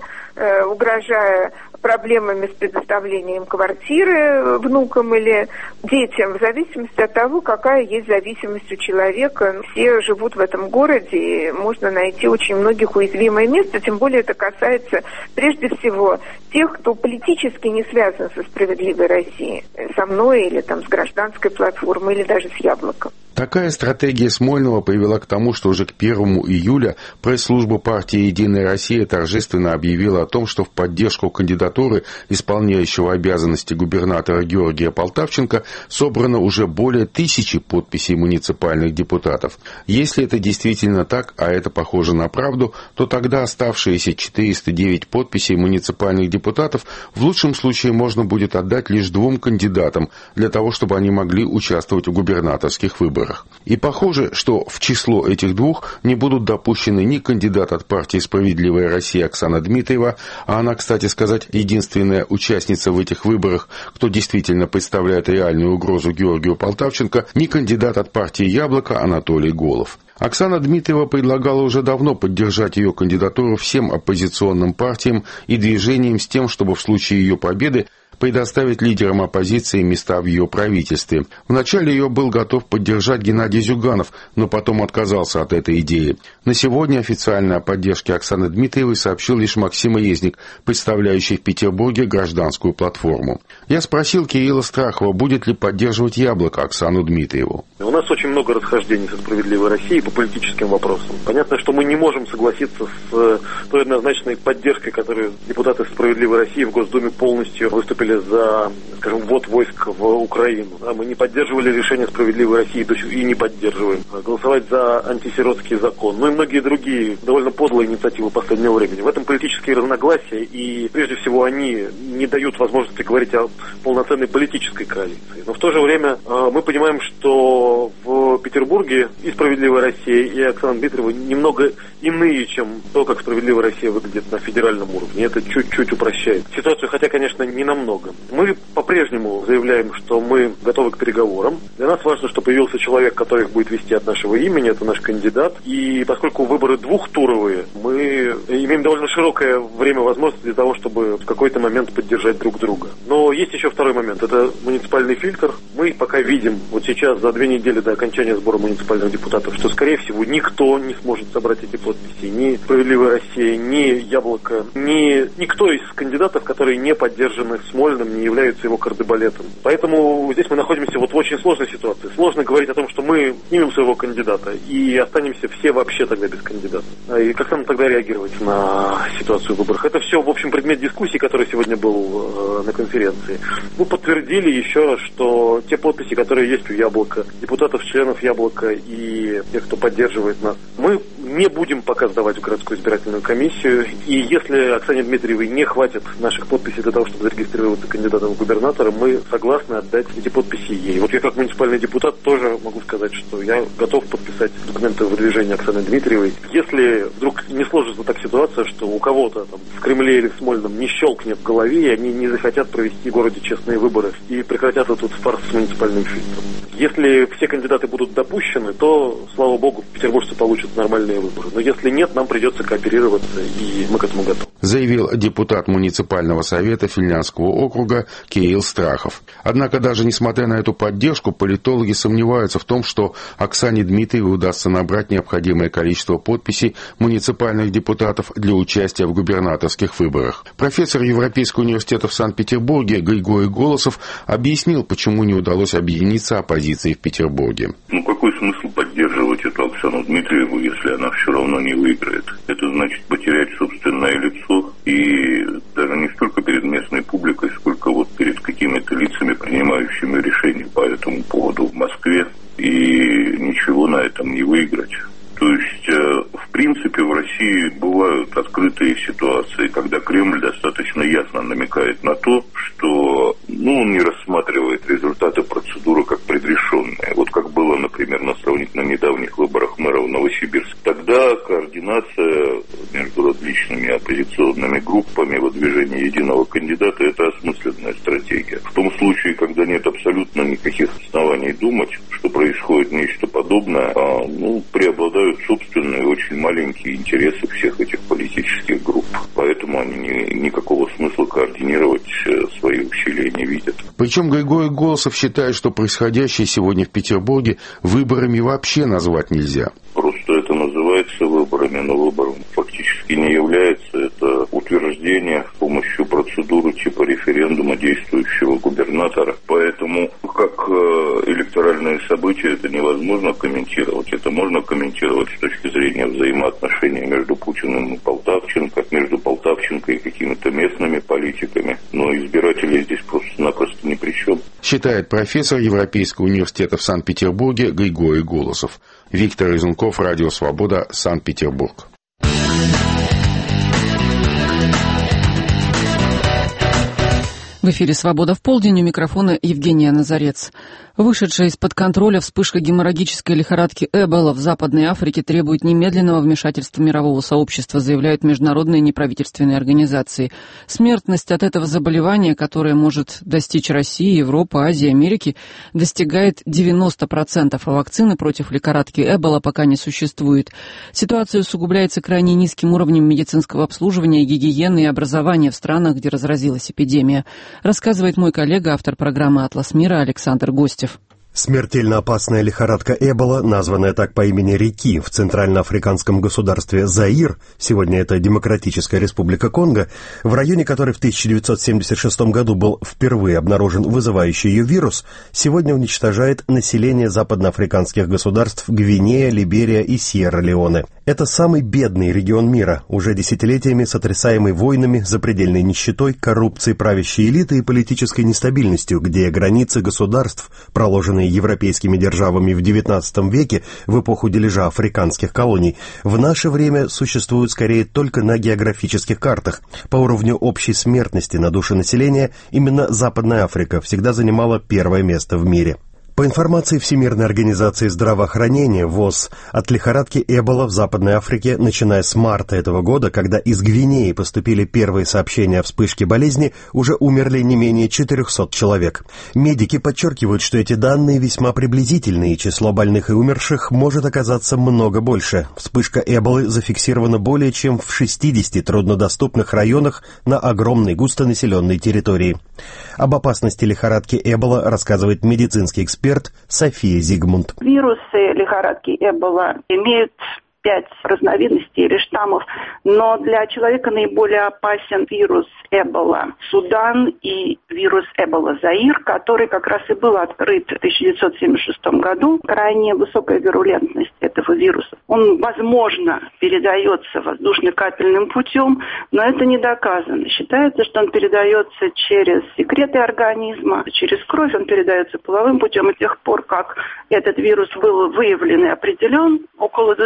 [SPEAKER 12] угрожая проблемами с предоставлением квартиры внукам или детям, в зависимости от того, какая есть зависимость у человека. Все живут в этом городе, и можно найти очень многих уязвимое место, тем более это касается прежде всего тех, кто политически не связан со «Справедливой Россией», со мной или там с гражданской платформой, или даже с «Яблоком».
[SPEAKER 10] Такая стратегия Смольного привела к тому, что уже к 1 июля пресс-служба партии «Единая Россия» торжественно объявила о том, что в поддержку кандидатуры исполняющего обязанности губернатора Георгия Полтавченко собрано уже более 1000 подписей муниципальных депутатов. Если это действительно так, а это похоже на правду, то тогда оставшиеся 409 подписей муниципальных депутатов в лучшем случае можно будет отдать лишь 2 кандидатам для того, чтобы они могли участвовать в губернаторских выборах. И похоже, что в число этих 2 не будут допущены ни кандидат от партии «Справедливая Россия» Оксана Дмитриева, а она, кстати сказать, единственная участница в этих выборах, кто действительно представляет реальную угрозу Георгию Полтавченко, ни кандидат от партии «Яблоко» Анатолий Голов. Оксана Дмитриева предлагала уже давно поддержать ее кандидатуру всем оппозиционным партиям и движениям с тем, чтобы в случае ее победы предоставить лидерам оппозиции места в ее правительстве. Вначале ее был готов поддержать Геннадий Зюганов, но потом отказался от этой идеи. На сегодня официально о поддержке Оксаны Дмитриевой сообщил лишь Максим Резник, представляющий в Петербурге гражданскую платформу. Я спросил Кирилла Страхова, будет ли поддерживать «Яблоко» Оксану Дмитриеву.
[SPEAKER 11] У нас очень много расхождений со «Справедливой Россией» по политическим вопросам. Понятно, что мы не можем согласиться с той однозначной поддержкой, которую депутаты «Справедливой России» в Госдуме полностью выступили за, скажем, ввод войск в Украину. Мы не поддерживали решение «Справедливой России» и не поддерживаем. Голосовать за антисиротский закон. Ну и многие другие довольно подлые инициативы последнего времени. В этом политические разногласия, и прежде всего они не дают возможности говорить о полноценной политической коалиции. Но в то же время мы понимаем, что в Петербурге и «Справедливая Россия», и Оксана Дмитриева немного иные, чем то, как «Справедливая Россия» выглядит на федеральном уровне. Это чуть-чуть упрощает ситуацию, хотя, конечно, не намного. Мы по-прежнему заявляем, что мы готовы к переговорам. Для нас важно, что появился человек, который их будет вести от нашего имени, это наш кандидат. И поскольку выборы двухтуровые, мы имеем довольно широкое время возможности для того, чтобы в какой-то момент поддержать друг друга. Но есть еще второй момент, это муниципальный фильтр. Мы пока видим, вот сейчас за 2 недели до окончания сбора муниципальных депутатов, что, скорее всего, никто не сможет собрать эти подписи. Ни «Справедливая Россия», ни «Яблоко», никто из кандидатов, которые не поддержаны Смольным, не являются его кардебалетом. Поэтому здесь мы находимся вот в очень сложной ситуации. Сложно говорить о том, что мы снимем своего кандидата и останемся все вообще тогда без кандидата. И как нам тогда реагировать на ситуацию в выборах? Это все, в общем, предмет дискуссии, который сегодня был на конференции. Мы подтвердили еще раз, что те подписи, которые есть у «Яблока», депутатов, членов «Яблока» и тех, кто поддерживает нас, мы не будем пока сдавать в городскую избирательную комиссию. И если Оксане Дмитриевой не хватит наших подписей для того, чтобы зарегистрироваться кандидатом в губернатора, мы согласны отдать эти подписи ей. Вот я как муниципальный депутат тоже могу сказать, что я готов подписать документы выдвижения Оксаны Дмитриевой. Если вдруг не сложится так ситуация, что у кого-то там в Кремле или в Смольном не щелкнет в голове, и они не захотят провести в городе честные выборы и прекратят этот фарс с муниципальным фильтром. Если все кандидаты будут допущены, то, слава богу, петербуржцы получат нормальные выборы. Но если нет, нам придется кооперироваться, и мы к этому готовы.
[SPEAKER 10] Заявил депутат муниципального совета Финляндского округа Кирилл Страхов. Однако даже несмотря на эту поддержку, политологи сомневаются в том, что Оксане Дмитриевой удастся набрать необходимое количество подписей муниципальных депутатов для участия в губернаторских выборах. Профессор Европейского университета в Санкт-Петербурге Григорий Голосов объяснил, почему не удалось объединиться оппозиции в Петербурге.
[SPEAKER 13] Какой смысл поддерживать эту Оксану Дмитриеву, если она все равно не выиграет? Это значит потерять собственное лицо, и даже не столько перед местной публикой, сколько вот перед какими-то лицами, принимающими решения по этому поводу в Москве, и ничего на этом не выиграть. То есть, в принципе, в России бывают открытые ситуации, когда Кремль достаточно ясно намекает на то, что он не рассматривает результаты процедуры как предрешенные. Вот как было, например, на сравнительно недавних выборах мэра в Новосибирске. Тогда координация между различными оппозиционными группами в выдвижении единого кандидата – это осмысленная стратегия. В том случае, когда нет абсолютно никаких оснований думать, что происходит нечто подобное, преобладают собственные очень маленькие интересы всех этих политических групп. Поэтому они никакого смысла координировать свои усилия не видят.
[SPEAKER 10] Причем Григорий Голосов считает, что происходящее сегодня в Петербурге выборами вообще назвать нельзя.
[SPEAKER 13] Просто это называется выборами, но выбором фактически не является. Это утверждение с помощью процедуры типа референдума действующего губернатора. Поэтому как электоральные события это невозможно комментировать. Это можно комментировать с точки зрения взаимоотношений между Путиным и Полтавченко, между Полтавченко и какими-то местными политиками. Но избиратели здесь просто-напросто ни при чем.
[SPEAKER 10] Считает профессор Европейского университета в Санкт-Петербурге Григорий Голосов. Виктор Изунков, Радио Свобода, Санкт-Петербург.
[SPEAKER 1] В эфире «Свобода в полдень», у микрофона Евгения Назарец. Вышедшая из-под контроля вспышка геморрагической лихорадки Эбола в Западной Африке требует немедленного вмешательства мирового сообщества, заявляют международные неправительственные организации. Смертность от этого заболевания, которое может достичь России, Европы, Азии, Америки, достигает 90%, а вакцины против лихорадки Эбола пока не существует. Ситуация усугубляется крайне низким уровнем медицинского обслуживания, гигиены и образования в странах, где разразилась эпидемия. Рассказывает мой коллега, автор программы «Атлас мира» Александр Гостев.
[SPEAKER 14] Смертельно опасная лихорадка Эбола, названная так по имени реки в центральноафриканском государстве Заир, сегодня это Демократическая Республика Конго, в районе которой в 1976 году был впервые обнаружен вызывающий ее вирус, сегодня уничтожает население западноафриканских государств Гвинея, Либерия и Сьерра-Леоне. Это самый бедный регион мира, уже десятилетиями сотрясаемый войнами, запредельной нищетой, коррупцией правящей элиты и политической нестабильностью, где границы государств, проложенные европейскими державами в XIX веке в эпоху дележа африканских колоний, в наше время существуют скорее только на географических картах. По уровню общей смертности на душу населения именно Западная Африка всегда занимала первое место в мире. По информации Всемирной организации здравоохранения ВОЗ, от лихорадки Эбола в Западной Африке, начиная с марта этого года, когда из Гвинеи поступили первые сообщения о вспышке болезни, уже умерли не менее 400 человек. Медики подчеркивают, что эти данные весьма приблизительные, и число больных и умерших может оказаться много больше. Вспышка Эболы зафиксирована более чем в 60 труднодоступных районах на огромной густонаселенной территории. Об опасности лихорадки Эбола рассказывает медицинский эксперт София Зигмунд.
[SPEAKER 15] Вирусы лихорадки Эбола имеют 5 разновидностей или штаммов, но для человека наиболее опасен вирус Эбола Судан и вирус Эбола Заир, который как раз и был открыт в 1976 году. Крайне высокая вирулентность этого вируса. Он, возможно, передается воздушно-капельным путем, но это не доказано. Считается, что он передается через секреты организма, через кровь, он передается половым путем. И с тех пор, как этот вирус был выявлен и определен, около 20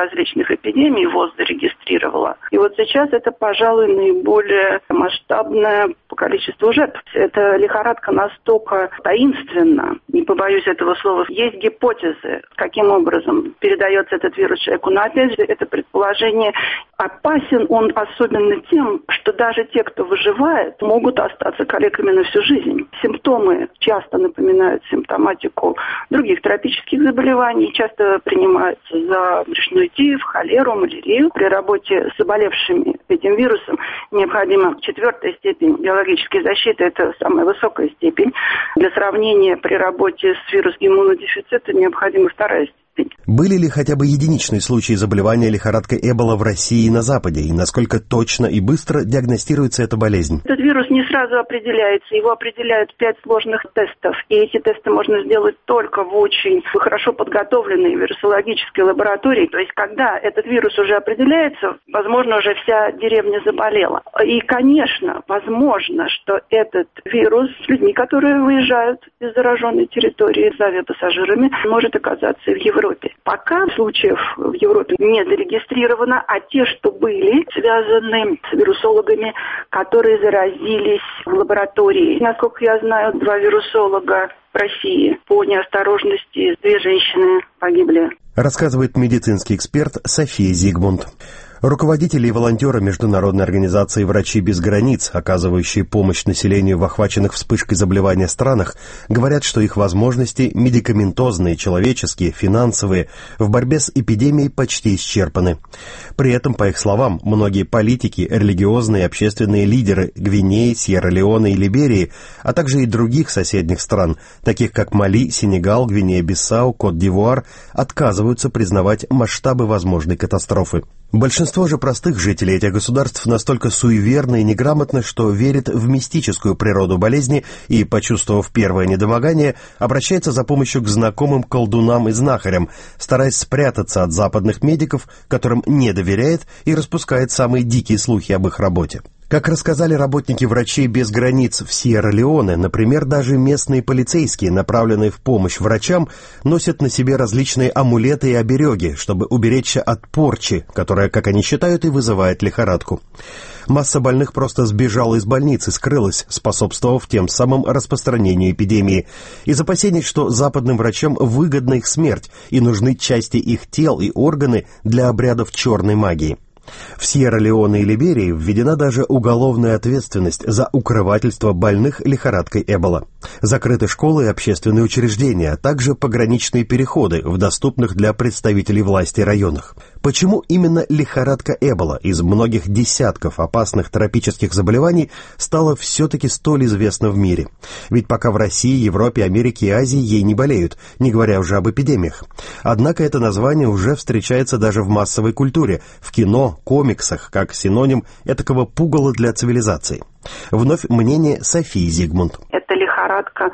[SPEAKER 15] различных эпидемий ВОЗ зарегистрировала. И вот сейчас это, пожалуй, наиболее масштабное по количеству жертв. Эта лихорадка настолько таинственна, не побоюсь этого слова. Есть гипотезы, каким образом передается этот вирус человеку. Но опять же, это предположение. Опасен он особенно тем, что даже те, кто выживает, могут остаться калеками на всю жизнь. Симптомы часто напоминают симптоматику других тропических заболеваний, часто принимаются за брюшной тиф, холеру, малярию. При работе с заболевшими этим вирусом необходима 4-я степень биологической защиты, это самая высокая степень. Для сравнения, при работе с вирусом иммунодефицита необходима 2-я степень.
[SPEAKER 14] Были ли хотя бы единичные случаи заболевания лихорадкой Эбола в России и на Западе? И насколько точно и быстро диагностируется эта болезнь?
[SPEAKER 15] Этот вирус не сразу определяется. Его определяют 5 сложных тестов. И эти тесты можно сделать только в очень хорошо подготовленной вирусологической лаборатории. То есть, когда этот вирус уже определяется, возможно, уже вся деревня заболела. И, конечно, возможно, что этот вирус с людьми, которые выезжают из зараженной территории с авиапассажирами, может оказаться и в Европе. Пока случаев в Европе не зарегистрировано, а те, что были связаны с вирусологами, которые заразились в лаборатории. Насколько я знаю, 2 вирусолога в России по неосторожности, 2 женщины погибли.
[SPEAKER 14] Рассказывает медицинский эксперт София Зигмунд. Руководители и волонтеры международной организации «Врачи без границ», оказывающие помощь населению в охваченных вспышкой заболевания странах, говорят, что их возможности медикаментозные, человеческие, финансовые в борьбе с эпидемией почти исчерпаны. При этом, по их словам, многие политики, религиозные и общественные лидеры Гвинеи, Сьерра-Леоне и Либерии, а также и других соседних стран, таких как Мали, Сенегал, Гвинея-Биссау, Кот-д'Ивуар, отказываются признавать масштабы возможной катастрофы. Большинство же простых жителей этих государств настолько суеверны и неграмотны, что верят в мистическую природу болезни и, почувствовав первое недомогание, обращается за помощью к знакомым колдунам и знахарям, стараясь спрятаться от западных медиков, которым не доверяет и распускает самые дикие слухи об их работе. Как рассказали работники «Врачей без границ» в Сьерра-Леоне, например, даже местные полицейские, направленные в помощь врачам, носят на себе различные амулеты и обереги, чтобы уберечься от порчи, которая, как они считают, и вызывает лихорадку. Масса больных просто сбежала из больницы, скрылась, способствовав тем самым распространению эпидемии, из опасений, что западным врачам выгодна их смерть и нужны части их тел и органы для обрядов черной магии. В Сьерра-Леоне и Либерии введена даже уголовная ответственность за укрывательство больных лихорадкой Эбола. Закрыты школы и общественные учреждения, а также пограничные переходы в доступных для представителей власти районах. Почему именно лихорадка Эбола из многих десятков опасных тропических заболеваний стала все-таки столь известна в мире? Ведь пока в России, Европе, Америке и Азии ей не болеют, не говоря уже об эпидемиях. Однако это название уже встречается даже в массовой культуре, в кино, комиксах, как синоним этакого пугала для цивилизации. Вновь мнение Софии Зигмунд.
[SPEAKER 15] Эта лихорадка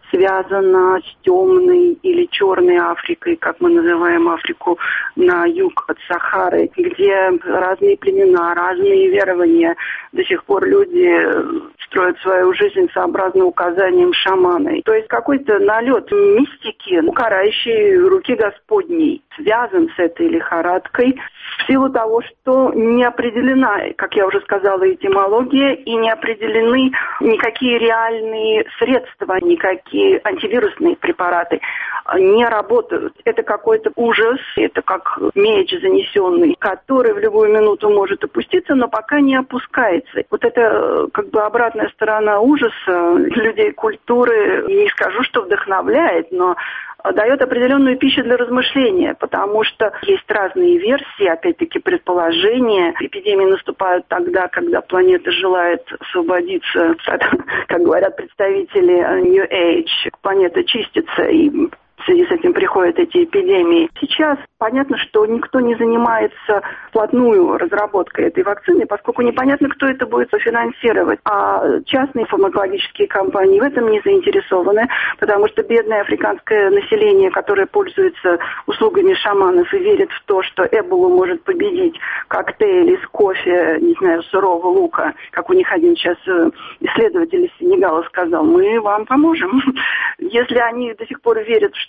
[SPEAKER 15] связана с темной или черной Африкой, как мы называем Африку, на юг от Сахары, где разные племена, разные верования. До сих пор люди строят свою жизнь сообразно указаниям шамана. То есть какой-то налет мистики, карающей руки Господней, связан с этой лихорадкой в силу того, что не определена, как я уже сказала, этимология, и не определены никакие реальные средства, никакие антивирусные препараты не работают. Это какой-то ужас, это как меч занесенный, который в любую минуту может опуститься, но пока не опускается. Вот это как бы обратная сторона ужаса людей культуры, не скажу, что вдохновляет, но дает определенную пищу для размышления, потому что есть разные версии, опять-таки предположения. Эпидемии наступают тогда, когда планета желает освободиться, как говорят представители New Age. Планета чистится, и в связи с этим приходят эти эпидемии. Сейчас понятно, что никто не занимается вплотную разработкой этой вакцины, поскольку непонятно, кто это будет финансировать. А частные фармакологические компании в этом не заинтересованы, потому что бедное африканское население, которое пользуется услугами шаманов и верит в то, что Эболу может победить коктейль из кофе, не знаю, сырого лука, как у них один сейчас исследователь из Сенегала сказал, мы вам поможем. Если они до сих пор верят, что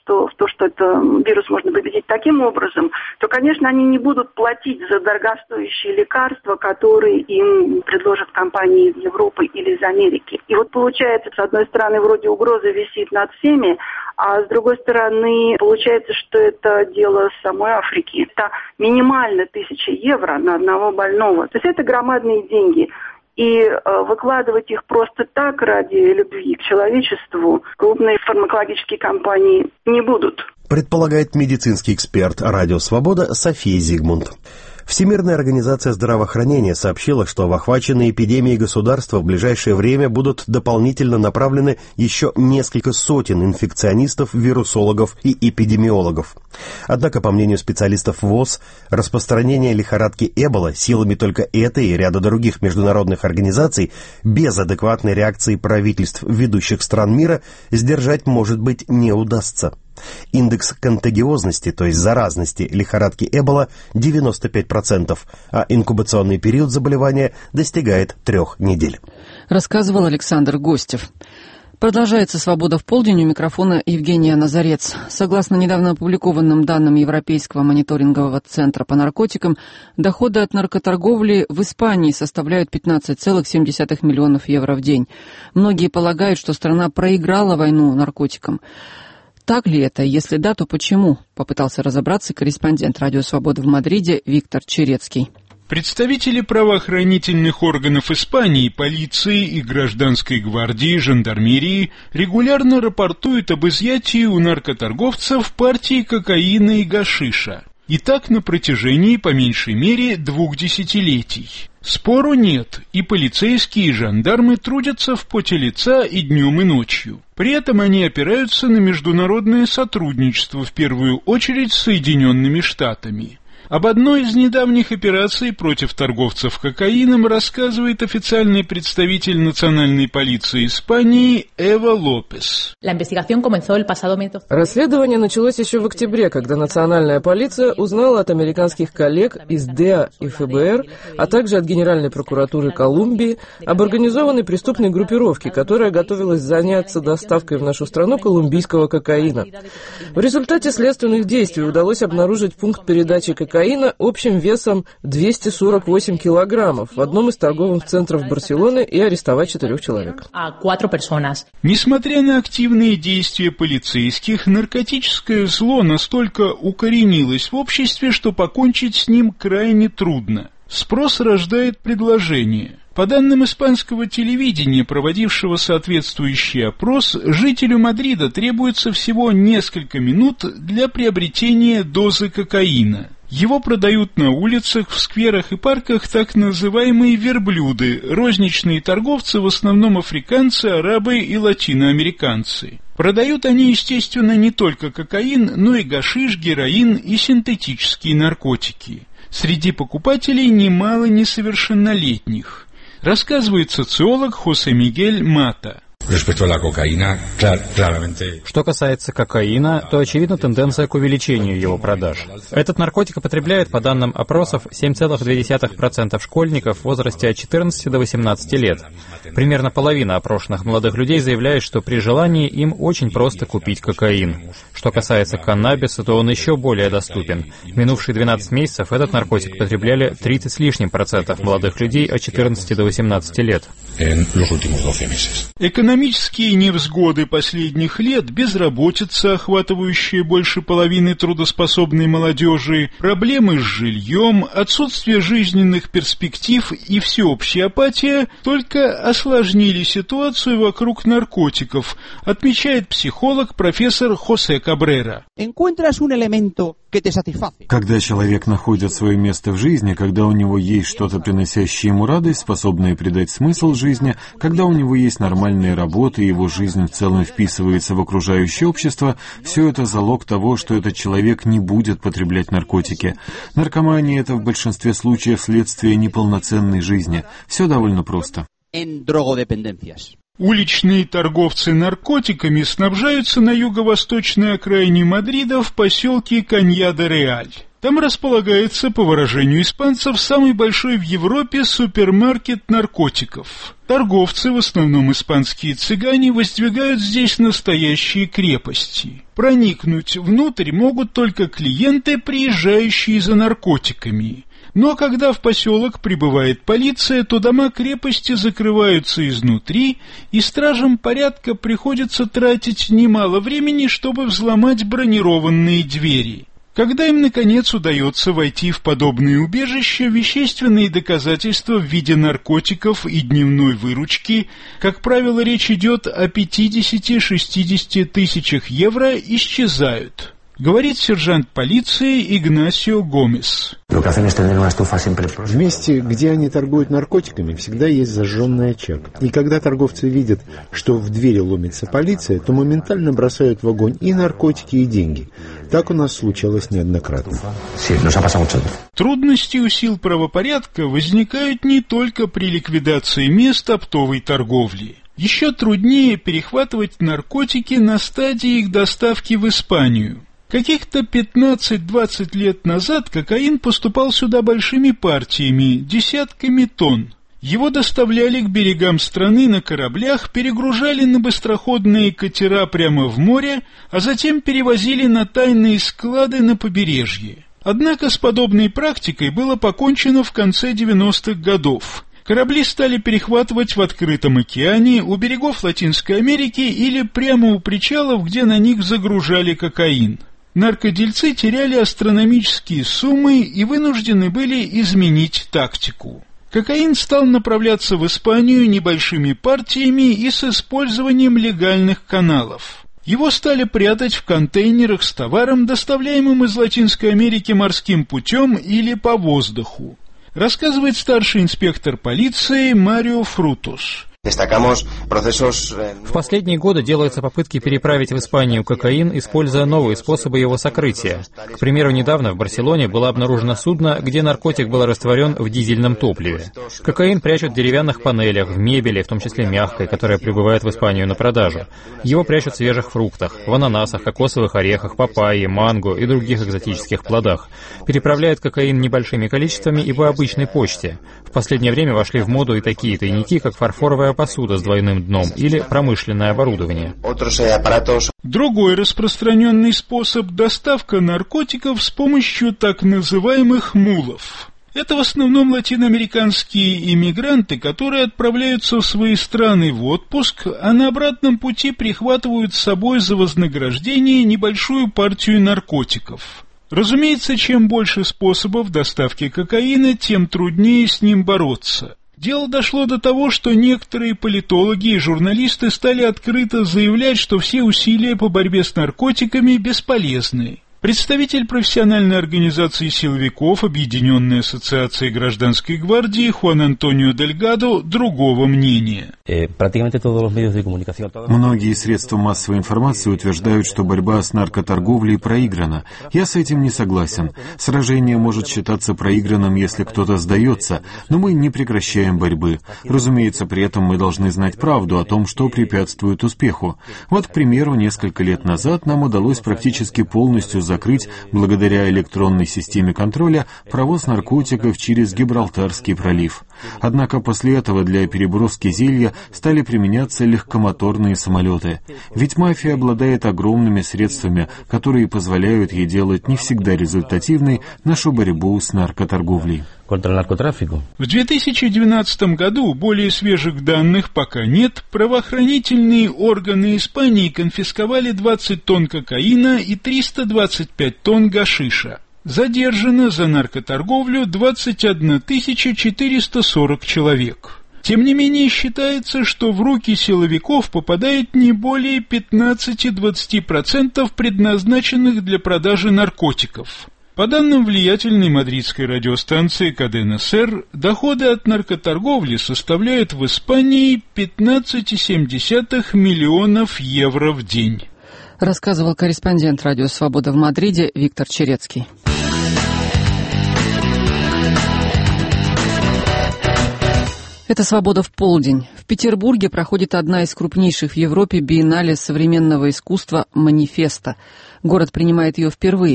[SPEAKER 15] в то, что этот вирус можно победить таким образом, то, конечно, они не будут платить за дорогостоящие лекарства, которые им предложат компании из Европы или из Америки. И вот получается, с одной стороны, вроде угроза висит над всеми, а с другой стороны, получается, что это дело самой Африки. Это минимально 1000 евро на одного больного. То есть это громадные деньги. И выкладывать их просто так ради любви к человечеству крупные фармакологические компании не будут.
[SPEAKER 14] Предполагает медицинский эксперт «Радио Свобода» София Зигмунд. Всемирная организация здравоохранения сообщила, что в охваченные эпидемией государства в ближайшее время будут дополнительно направлены еще несколько сотен инфекционистов, вирусологов и эпидемиологов. Однако, по мнению специалистов ВОЗ, распространение лихорадки Эбола силами только этой и ряда других международных организаций без адекватной реакции правительств ведущих стран мира сдержать, может быть, не удастся. Индекс контагиозности, то есть заразности лихорадки Эбола, 95%, а инкубационный период заболевания достигает 3 недель.
[SPEAKER 1] Рассказывал Александр Гостев. Продолжается «Свобода в полдень», у микрофона Евгения Назарец. Согласно недавно опубликованным данным Европейского мониторингового центра по наркотикам, доходы от наркоторговли в Испании составляют 15,7 миллионов евро в день. Многие полагают, что страна проиграла войну наркотикам. Так ли это? Если да, то почему? Попытался разобраться корреспондент «Радио Свобода» в Мадриде Виктор Черецкий.
[SPEAKER 16] Представители правоохранительных органов Испании, полиции и гражданской гвардии, жандармерии регулярно рапортуют об изъятии у наркоторговцев партии кокаина и гашиша. И так на протяжении, по меньшей мере, 2 десятилетий. Спору нет, и полицейские, и жандармы трудятся в поте лица и днем, и ночью. При этом они опираются на международное сотрудничество, в первую очередь с Соединенными Штатами. Об одной из недавних операций против торговцев кокаином рассказывает официальный представитель национальной полиции Испании Эва Лопес.
[SPEAKER 17] Расследование началось еще в октябре, когда национальная полиция узнала от американских коллег из ДЭА и ФБР, а также от Генеральной прокуратуры Колумбии об организованной преступной группировке, которая готовилась заняться доставкой в нашу страну колумбийского кокаина. В результате следственных действий удалось обнаружить пункт передачи кокаина общим весом 248 килограммов в одном из торговых центров Барселоны и арестовать 4 человек.
[SPEAKER 16] Несмотря на активные действия полицейских, наркотическое зло настолько укоренилось в обществе, что покончить с ним крайне трудно. Спрос рождает предложение. По данным испанского телевидения, проводившего соответствующий опрос, жителю Мадрида требуется всего несколько минут для приобретения дозы кокаина. Его продают на улицах, в скверах и парках так называемые верблюды, розничные торговцы, в основном африканцы, арабы и латиноамериканцы. Продают они, естественно, не только кокаин, но и гашиш, героин и синтетические наркотики. Среди покупателей немало несовершеннолетних, рассказывает социолог Хосе Мигель Мата.
[SPEAKER 18] Что касается кокаина, то очевидна тенденция к увеличению его продаж. Этот наркотик употребляют, по данным опросов, 7,2% школьников в возрасте от 14 до 18 лет. Примерно половина опрошенных молодых людей заявляет, что при желании им очень просто купить кокаин. Что касается каннабиса, то он еще более доступен. В минувшие 12 месяцев этот наркотик потребляли 30 с лишним процентов молодых людей от 14 до 18 лет.
[SPEAKER 16] Экономические невзгоды последних лет, безработица, охватывающая больше половины трудоспособной молодежи, проблемы с жильем, отсутствие жизненных перспектив и всеобщая апатия только осложнили ситуацию вокруг наркотиков, отмечает психолог профессор Хосе Кабрера.
[SPEAKER 19] Когда человек находит свое место в жизни, когда у него есть что-то, приносящее ему радость, способное придать смысл жизни, когда у него есть нормальная работа и его жизнь в целом вписывается в окружающее общество, все это залог того, что этот человек не будет потреблять наркотики. Наркомания — это в большинстве случаев следствие неполноценной жизни. Все довольно просто.
[SPEAKER 16] Уличные торговцы наркотиками снабжаются на юго-восточной окраине Мадрида в поселке Канья-де-Реаль. Там располагается, по выражению испанцев, самый большой в Европе супермаркет наркотиков. Торговцы, в основном испанские цыгане, воздвигают здесь настоящие крепости. Проникнуть внутрь могут только клиенты, приезжающие за наркотиками. Но когда в поселок прибывает полиция, то дома крепости закрываются изнутри, и стражам порядка приходится тратить немало времени, чтобы взломать бронированные двери. Когда им, наконец, удается войти в подобные убежища, вещественные доказательства в виде наркотиков и дневной выручки, как правило, речь идет о 50-60 тысячах евро, исчезают. Говорит сержант полиции Игнасио Гомес.
[SPEAKER 20] В месте, где они торгуют наркотиками, всегда есть зажженный очаг. И когда торговцы видят, что в двери ломится полиция, то моментально бросают в огонь и наркотики, и деньги. Так у нас случалось неоднократно.
[SPEAKER 16] Трудности у сил правопорядка возникают не только при ликвидации мест оптовой торговли. Еще труднее перехватывать наркотики на стадии их доставки в Испанию. Каких-то 15-20 лет назад кокаин поступал сюда большими партиями, десятками тонн. Его доставляли к берегам страны на кораблях, перегружали на быстроходные катера прямо в море, а затем перевозили на тайные склады на побережье. Однако с подобной практикой было покончено в конце 90-х годов. Корабли стали перехватывать в открытом океане, у берегов Латинской Америки или прямо у причалов, где на них загружали кокаин. Наркодельцы теряли астрономические суммы и вынуждены были изменить тактику. Кокаин стал направляться в Испанию небольшими партиями и с использованием легальных каналов. Его стали прятать в контейнерах с товаром, доставляемым из Латинской Америки морским путем или по воздуху. Рассказывает старший инспектор полиции Марио Фрутос.
[SPEAKER 18] В последние годы делаются попытки переправить в Испанию кокаин, используя новые способы его сокрытия. К примеру, недавно в Барселоне было обнаружено судно, где наркотик был растворен в дизельном топливе. Кокаин прячут в деревянных панелях, в мебели, в том числе мягкой, которая прибывает в Испанию на продажу. Его прячут в свежих фруктах, в ананасах, кокосовых орехах, папайе, манго и других экзотических плодах. Переправляют кокаин небольшими количествами и по обычной почте. В последнее время вошли в моду и такие тайники, как фарфоровая посуда с двойным дном или промышленное оборудование.
[SPEAKER 16] Другой распространенный способ – доставка наркотиков с помощью так называемых мулов. Это в основном латиноамериканские иммигранты, которые отправляются в свои страны в отпуск, а на обратном пути прихватывают с собой за вознаграждение небольшую партию наркотиков. Разумеется, чем больше способов доставки кокаина, тем труднее с ним бороться. Дело дошло до того, что некоторые политологи и журналисты стали открыто заявлять, что все усилия по борьбе с наркотиками бесполезны. Представитель профессиональной организации силовиков Объединенной ассоциации гражданской гвардии Хуан Антонио Дельгадо другого мнения.
[SPEAKER 19] Многие средства массовой информации утверждают, что борьба с наркоторговлей проиграна. Я с этим не согласен. Сражение может считаться проигранным, если кто-то сдается, но мы не прекращаем борьбы. Разумеется, при этом мы должны знать правду о том, что препятствует успеху. Вот, к примеру, несколько лет назад нам удалось практически полностью закрыть, благодаря электронной системе контроля, провоз наркотиков через Гибралтарский пролив. Однако после этого для переброски зелья стали применяться легкомоторные самолеты. Ведь мафия обладает огромными средствами, которые позволяют ей делать не всегда результативной нашу борьбу с наркоторговлей.
[SPEAKER 16] В 2012 году, более свежих данных пока нет, правоохранительные органы Испании конфисковали 20 тонн кокаина и 325 тонн гашиша. Задержано за наркоторговлю 21 440 человек. Тем не менее, считается, что в руки силовиков попадает не более 15-20% предназначенных для продажи наркотиков. По данным влиятельной мадридской радиостанции «Кадена Сер», доходы от наркоторговли составляют в Испании 15,7 миллионов евро в день.
[SPEAKER 1] Рассказывал корреспондент «Радио Свобода» в Мадриде Виктор Черецкий. Это «Свобода в полдень». В Петербурге проходит одна из крупнейших в Европе биеннале современного искусства «Манифеста». Город принимает ее впервые.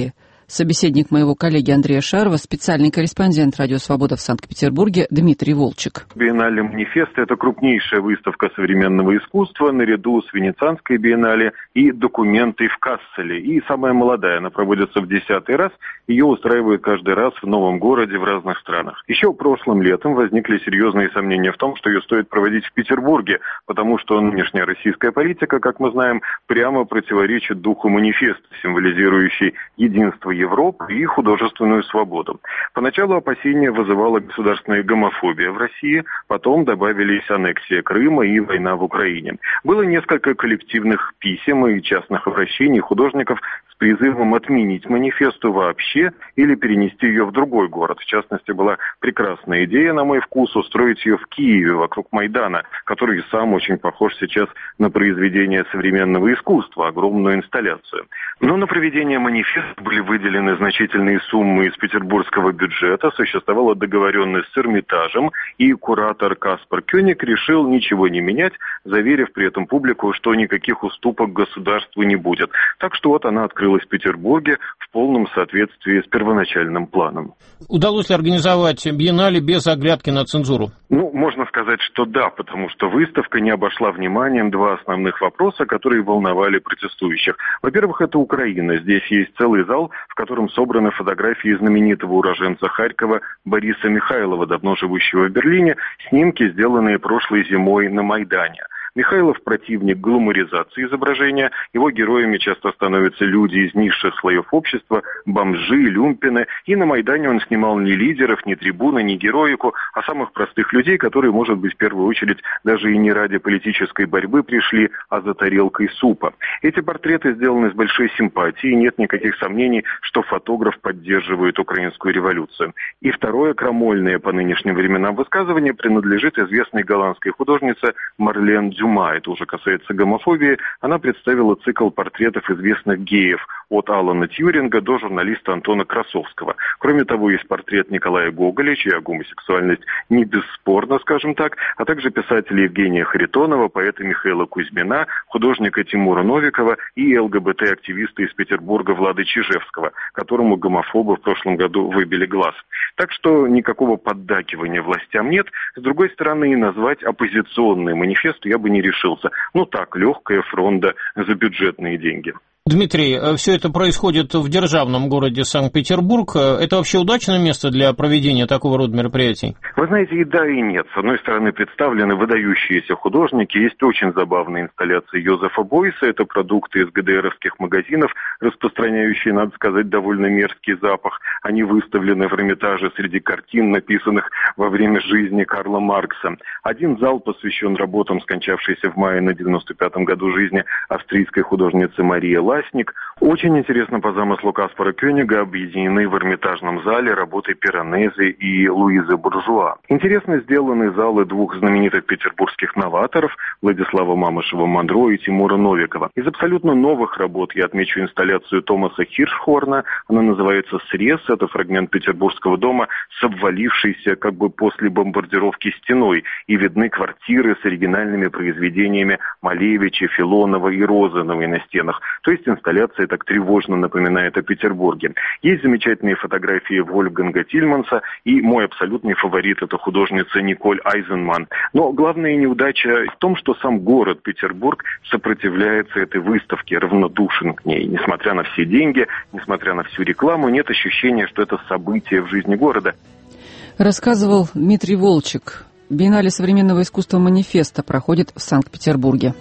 [SPEAKER 1] Собеседник моего коллеги Андрея Шарова, специальный корреспондент «Радио Свобода» в Санкт-Петербурге Дмитрий Волчек.
[SPEAKER 21] Биеннале «Манифест» — это крупнейшая выставка современного искусства наряду с Венецианской биеннале и «Документы» в Касселе. И самая молодая, она проводится в 10-й раз. Ее устраивают каждый раз в новом городе в разных странах. Еще прошлым летом возникли серьезные сомнения в том, что ее стоит проводить в Петербурге, потому что нынешняя российская политика, как мы знаем, прямо противоречит духу манифеста, символизирующей единство Европы и художественную свободу. Поначалу опасения вызывала государственная гомофобия в России, потом добавились аннексия Крыма и война в Украине. Было несколько коллективных писем и частных обращений художников с призывом отменить манифесту вообще или перенести ее в другой город. В частности, была прекрасная идея, на мой вкус, устроить ее в Киеве, вокруг Майдана, который сам очень похож сейчас на произведение современного искусства, огромную инсталляцию. Но на проведение манифеста были выделены значительные суммы из петербургского бюджета, существовала договоренность с Эрмитажем, и куратор Каспар Кёник решил ничего не менять, заверив при этом публику, что никаких уступок государству не будет. Так что вот она открылась в Петербурге в полном соответствии с первоначальным планом.
[SPEAKER 22] Удалось ли организовать биеннале без оглядки на цензуру?
[SPEAKER 21] Можно сказать, что да, потому что выставка не обошла вниманием два основных вопроса, которые волновали протестующих. Во-первых, это Украина. Здесь есть целый зал, в котором собраны фотографии знаменитого уроженца Харькова Бориса Михайлова, давно живущего в Берлине, снимки, сделанные прошлой зимой на Майдане. Михайлов – противник гламуризации изображения. Его героями часто становятся люди из низших слоев общества, бомжи, люмпины. И на Майдане он снимал не лидеров, не трибуны, не героику, а самых простых людей, которые, может быть, в первую очередь даже и не ради политической борьбы пришли, а за тарелкой супа. Эти портреты сделаны с большой симпатией, нет никаких сомнений, что фотограф поддерживает украинскую революцию. И второе крамольное по нынешним временам высказывание принадлежит известной голландской художнице Марлен Дюма. Это уже касается гомофобии. Она представила цикл портретов известных геев от Алана Тьюринга до журналиста Антона Красовского. Кроме того, есть портрет Николая Гоголя, чья гомосексуальность не бесспорна, скажем так, а также писателя Евгения Харитонова, поэта Михаила Кузьмина, художника Тимура Новикова и ЛГБТ-активиста из Петербурга Влада Чижевского, которому гомофобы в прошлом году выбили глаз. Так что никакого поддакивания властям нет. С другой стороны, и назвать оппозиционный манифест я бы не решился. Так, легкая фронта за бюджетные деньги.
[SPEAKER 22] Дмитрий, все это происходит в державном городе Санкт-Петербург. Это вообще удачное место для проведения такого рода мероприятий?
[SPEAKER 21] Вы знаете, и да, и нет. С одной стороны, представлены выдающиеся художники. Есть очень забавные инсталляции Йозефа Бойса. Это продукты из ГДРовских магазинов, распространяющие, надо сказать, довольно мерзкий запах. Они выставлены в Эрмитаже среди картин, написанных во время жизни Карла Маркса. Один зал посвящен работам скончавшейся в мае на 95-м году жизни австрийской художницы Марии Ласник. Очень интересно, по замыслу Каспара Кёнига объединены в Эрмитажном зале работы Пиранези и Луизы Буржуа. Интересно сделаны залы двух знаменитых петербургских новаторов Владислава Мамышева-Монро и Тимура Новикова. Из абсолютно новых работ я отмечу инсталляцию Томаса Хиршхорна. Она называется «Срез». Это фрагмент Петербургского дома с обвалившейся как бы после бомбардировки стеной. И видны квартиры с оригинальными произведениями Малевича, Филонова и Розановой на стенах. То есть инсталляция так тревожно напоминает о Петербурге. Есть замечательные фотографии Вольфганга Тильманса, и мой абсолютный фаворит – это художница Николь Айзенман. Но главная неудача в том, что сам город Петербург сопротивляется этой выставке, равнодушен к ней. Несмотря на все деньги, несмотря на всю рекламу, нет ощущения, что это событие в жизни города.
[SPEAKER 1] Рассказывал Дмитрий Волчек. Биеннале современного искусства «Манифеста» проходит в Санкт-Петербурге.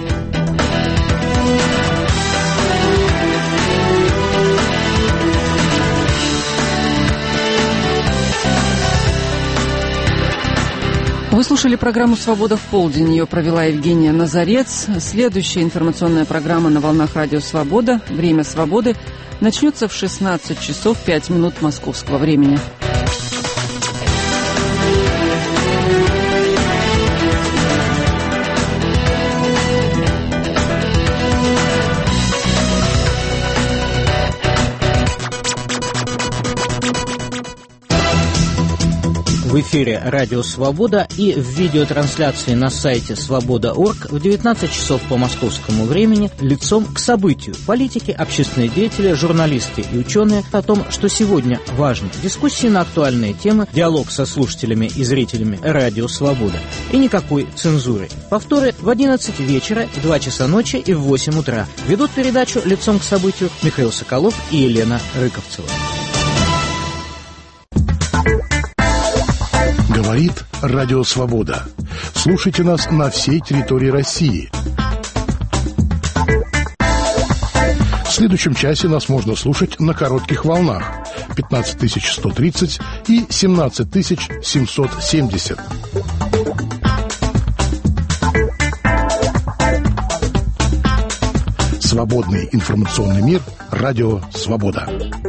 [SPEAKER 1] Вы слушали программу «Свобода в полдень». Ее провела Евгения Назарец. Следующая информационная программа на волнах радио «Свобода». Время свободы начнется в 16 часов 5 минут московского времени.
[SPEAKER 22] В В эфире «Радио Свобода» и в видеотрансляции на сайте свобода.орг в 19 часов по московскому времени «Лицом к событию». Политики, общественные деятели, журналисты и ученые о том, что сегодня важно. Дискуссии на актуальные темы, диалог со слушателями и зрителями «Радио Свобода». И никакой цензуры. Повторы в 11 вечера, в 2 часа ночи и в 8 утра. Ведут передачу «Лицом к событию» Михаил Соколов и Елена Рыковцева.
[SPEAKER 4] Говорит Радио Свобода. Слушайте нас на всей территории России. В следующем часе нас можно слушать на коротких волнах 15130 и 17770. Свободный информационный мир. Радио Свобода.